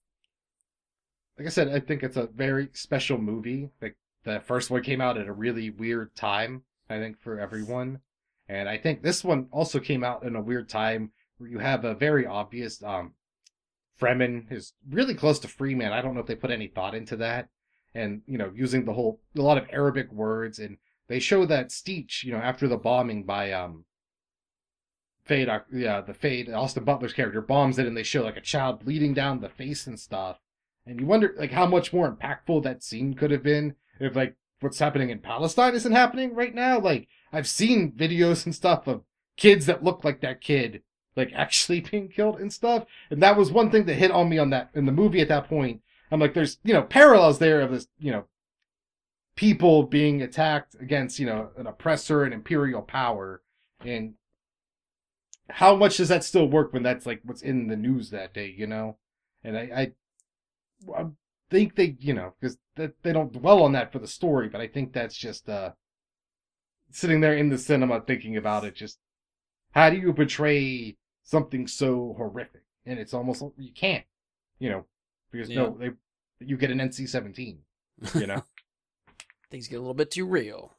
I said, I think it's a very special movie. Like the first one came out at a really weird time, I think, for everyone. And I think this one also came out in a weird time where you have a very obvious Fremen is really close to Freeman. I don't know if they put any thought into that. And, using a lot of Arabic words. And they show that Steech, after the bombing by Fade, the Fade, Austin Butler's character bombs it, and they show like a child bleeding down the face and stuff. And you wonder like how much more impactful that scene could have been if like what's happening in Palestine isn't happening right now. Like I've seen videos and stuff of kids that look like that kid like actually being killed and stuff. And that was one thing that hit on me on that in the movie at that point. I'm like, there's parallels there of this, people being attacked against, an oppressor and imperial power. And how much does that still work when that's like what's in the news that day, And think they, because they don't dwell on that for the story, but I think that's just sitting there in the cinema thinking about it. Just how do you portray something so horrific? And it's almost you can't, because you get an NC-17, Things get a little bit too real.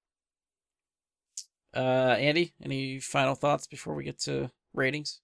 Andy, any final thoughts before we get to ratings?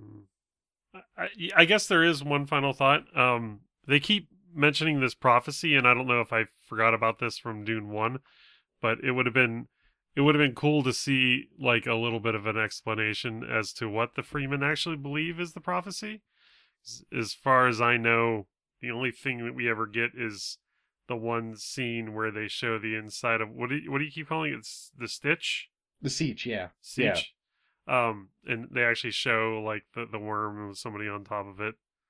I guess there is one final thought. They keep mentioning this prophecy, and I don't know if I forgot about this from Dune 1, but it would have been cool to see like a little bit of an explanation as to what the Freemen actually believe is the prophecy. As far as I know, the only thing that we ever get is the one scene where they show the inside of what do you keep calling it? It's the Stitch? The Siege, yeah. Siege. Yeah. And they actually show like the worm with somebody on top of it,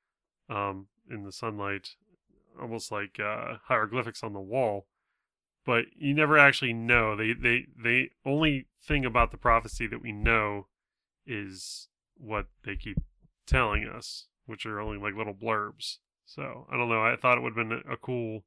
in the sunlight, almost like hieroglyphics on the wall. But you never actually know. They only thing about the prophecy that we know is what they keep telling us, which are only like little blurbs. So I don't know. I thought it would have been a cool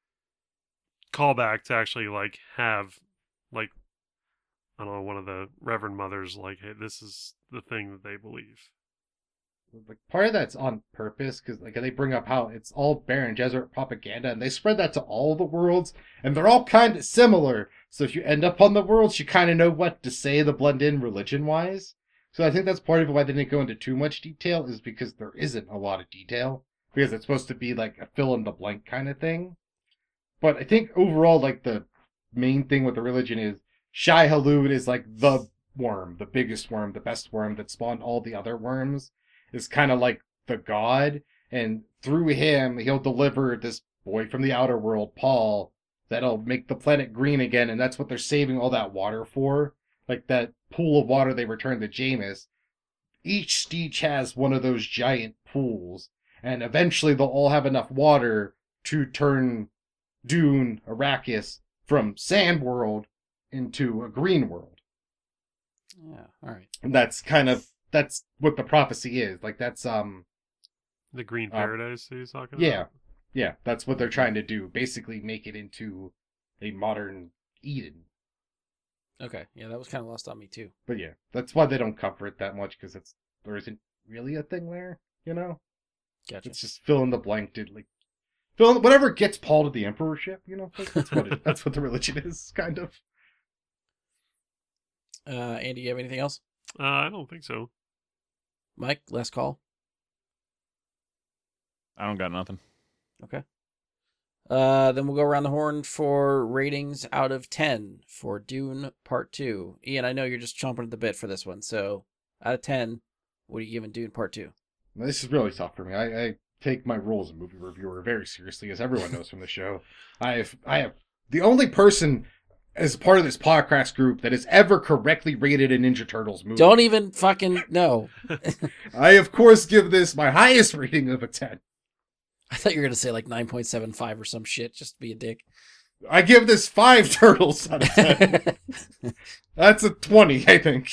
callback to actually like have like, I don't know, one of the Reverend Mothers like, hey, this is the thing that they believe. Like part of that's on purpose because like they bring up how it's all Baron Gesserit propaganda, and they spread that to all the worlds, and they're all kind of similar. So if you end up on the worlds, you kind of know what to say to blend in religion-wise. So I think that's part of why they didn't go into too much detail, is because there isn't a lot of detail, because it's supposed to be like a fill-in-the-blank kind of thing. But I think overall, like the main thing with the religion is Shai-Hulud is like the worm, the biggest worm, the best worm that spawned all the other worms. Is kind of like the god, and through him, he'll deliver this boy from the outer world, Paul, that'll make the planet green again, and that's what they're saving all that water for. Like that pool of water they returned to Jameis. Each Siege has one of those giant pools, and eventually they'll all have enough water to turn Dune, Arrakis, from sand world into a green world. Yeah, alright. And that's what the prophecy is. Like that's the green paradise that he's talking about. Yeah, that's what they're trying to do. Basically make it into a modern Eden. Okay, yeah, that was kind of lost on me too. But yeah, that's why they don't cover it that much, because there isn't really a thing there, Gotcha. It's just fill in the blank, whatever gets Paul to the emperorship, that's what the religion is, kind of. Andy, you have anything else? I don't think so. Mike, last call. I don't got nothing. Okay. Then we'll go around the horn for ratings out of 10 for Dune Part 2. Ian, I know you're just chomping at the bit for this one, so out of 10, what are you giving Dune Part 2? This is really tough for me. I take my role as a movie reviewer very seriously, as everyone knows from the show. I have the only person as part of this podcast group that has ever correctly rated a Ninja Turtles movie. Don't even fucking know. I, of course, give this my highest rating of a 10. I thought you were going to say like 9.75 or some shit, just to be a dick. I give this 5 turtles out of 10. That's a 20, I think.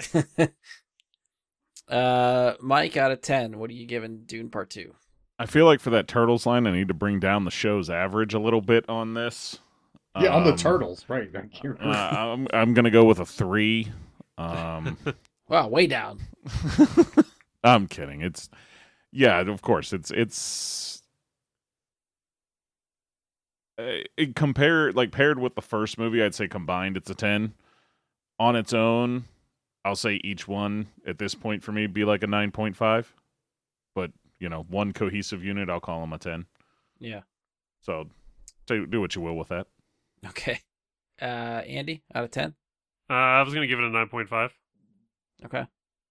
Mike, out of 10, what are you giving Dune Part 2? I feel like for that Turtles line, I need to bring down the show's average a little bit on this. Yeah, on the turtles, right. I'm going to go with a 3. Wow, way down. I'm kidding. Of course. Paired with the first movie, I'd say combined, it's a 10. On its own, I'll say each one at this point for me be like a 9.5. But, one cohesive unit, I'll call them a 10. Yeah. So, do what you will with that. Okay. Andy, out of 10? I was going to give it a 9.5. Okay.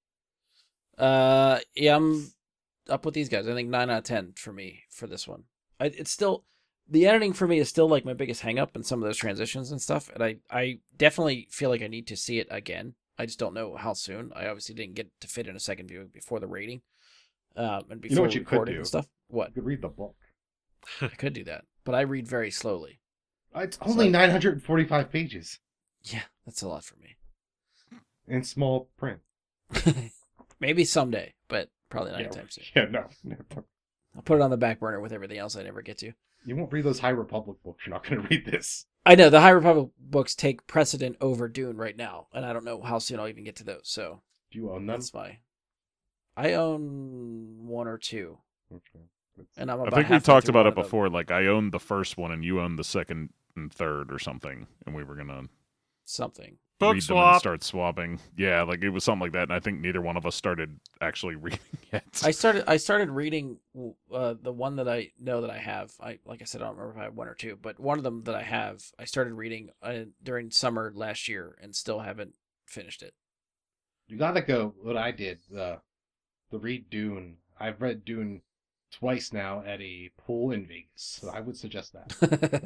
Yeah, I'm up with these guys. I think 9 out of 10 for me for this one. It's still, the editing for me is still like my biggest hang up in some of those transitions and stuff. And I definitely feel like I need to see it again. I just don't know how soon. I obviously didn't get to fit in a second viewing before the rating. And before what you could do? And stuff. What? You could read the book. I could do that, but I read very slowly. It's only 945 pages. Yeah, that's a lot for me. In small print. Maybe someday, but probably not anytime soon. Yeah, no. I'll put it on the back burner with everything else I never get to. You won't read those High Republic books. You're not going to read this. I know the High Republic books take precedent over Dune right now, and I don't know how soon I'll even get to those. So Do you own them? that's why I own one or two, Okay. and I'm I about think we halfway talked through about one it of them. before. Like I owned the first one, and you owned the second and third, or something, and we were gonna Something. Book read them and swap. start swapping. Yeah, like it was something like that, and I think neither one of us started actually reading yet. I started reading the one that I know that I have. Like I said, I don't remember if I have one or two, but one of them that I have, I started reading during summer last year and still haven't finished it. You got to go. What I did, the read Dune. I've read Dune twice now at a pool in Vegas. So I would suggest that.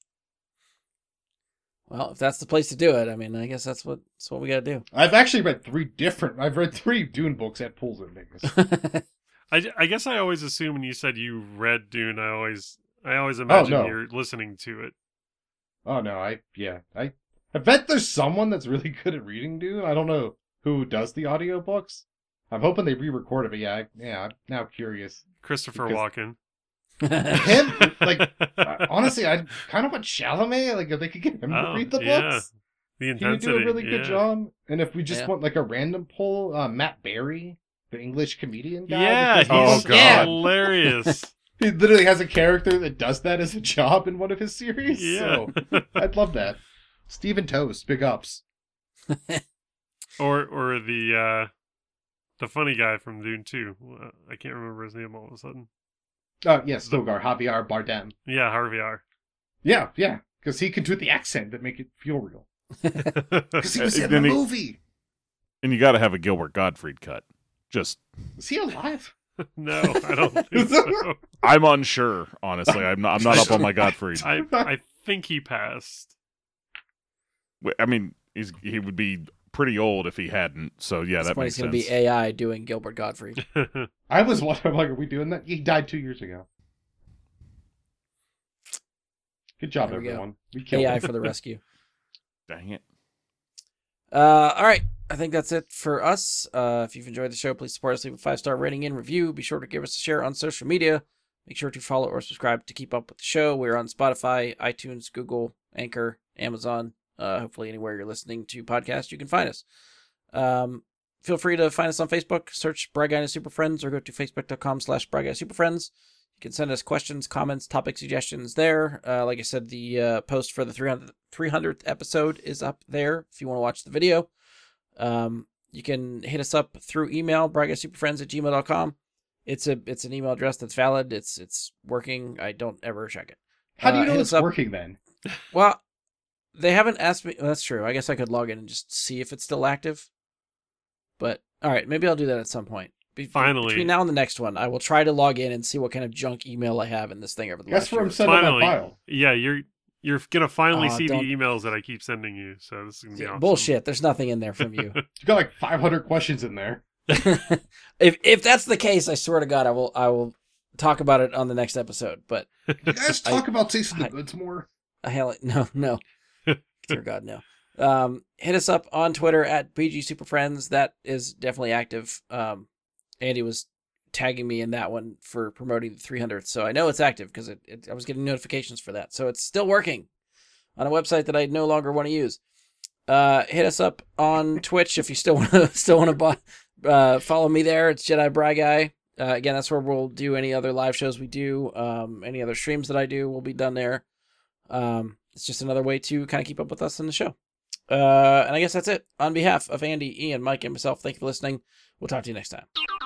Well, if that's the place to do it, I mean, I guess that's what we got to do. I've actually read I've read 3 Dune books at pools in Vegas. I guess I always assume when you said you read Dune, I always imagine no. you're listening to it. Oh no, I bet there's someone that's really good at reading Dune. I don't know who does the audiobooks. I'm hoping they re-record it, but I'm now curious. Christopher Because- Walken. Him? Like, honestly, I kind of want Chalamet. Like, if they could get him to read the yeah. books, The he would intensity. do a really good yeah. job. And if we just Yeah. want like a random poll, Matt Berry, the English comedian guy. Yeah, because he's Oh, God. hilarious. he literally has a character that does that as a job in one of his series. Yeah. So I'd love that. Stephen Toast, big ups. or the funny guy from Dune 2. I can't remember his name all of a sudden. Yes, Stogar, Javier Bardem. Yeah, Harvey R. Yeah, because he could do the accent that make it feel real. Because he was in the Then he- movie. And you got to have a Gilbert Gottfried cut. Just, Is he alive? No, I don't think so. I'm unsure. Honestly, I'm not up on my Gottfried. I think he passed. I mean, he would be pretty old if he hadn't. So yeah, That's that when makes it's going to sense. be AI doing Gilbert Gottfried. I was wondering, like, are we doing that? He died 2 years ago. Good job, There we go. everyone. We killed AI him. for the rescue. Dang it. All right. I think that's it for us. If you've enjoyed the show, please support us. Leave a 5-star rating and review. Be sure to give us a share on social media. Make sure to follow or subscribe to keep up with the show. We're on Spotify, iTunes, Google, Anchor, Amazon. Hopefully anywhere you're listening to podcasts, you can find us. Feel free to find us on Facebook. Search Bry Guy and Super Friends or go to facebook.com/Bry Guy Super Friends. You can send us questions, comments, topic suggestions there. Like I said, the post for the 300th episode is up there if you want to watch the video. You can hit us up through email, bryguysuperfriends@gmail.com. It's an email address that's valid. It's working. I don't ever check it. How do you hit know us it's up- working then? Well, they haven't asked me. Well, that's true. I guess I could log in and just see if it's still active. But all right, maybe I'll do that at some point. Finally. Between now and the next one, I will try to log in and see what kind of junk email I have in this thing over the Guess last where I'm year. sending that Finally. file. Yeah, you're gonna finally see the don't- emails that I keep sending you. So this is gonna be awesome. Bullshit. There's nothing in there from you. You got like 500 questions in there. if that's the case, I swear to God, I will talk about it on the next episode. But You guys talk about tasting the I- goods more. no. Dear God, no. Hit us up on Twitter at BG Super Friends. That is definitely active. Andy was tagging me in that one for promoting the 300th, so I know it's active because I was getting notifications for that. So it's still working on a website that I no longer want to use. Hit us up on Twitch if you still want to follow me there. It's Jedi Bry Guy. Again, that's where we'll do any other live shows we do. Any other streams that I do will be done there. It's just another way to kind of keep up with us in the show. And I guess that's it. On behalf of Andy, Ian, Mike, and myself, thank you for listening. We'll talk to you next time.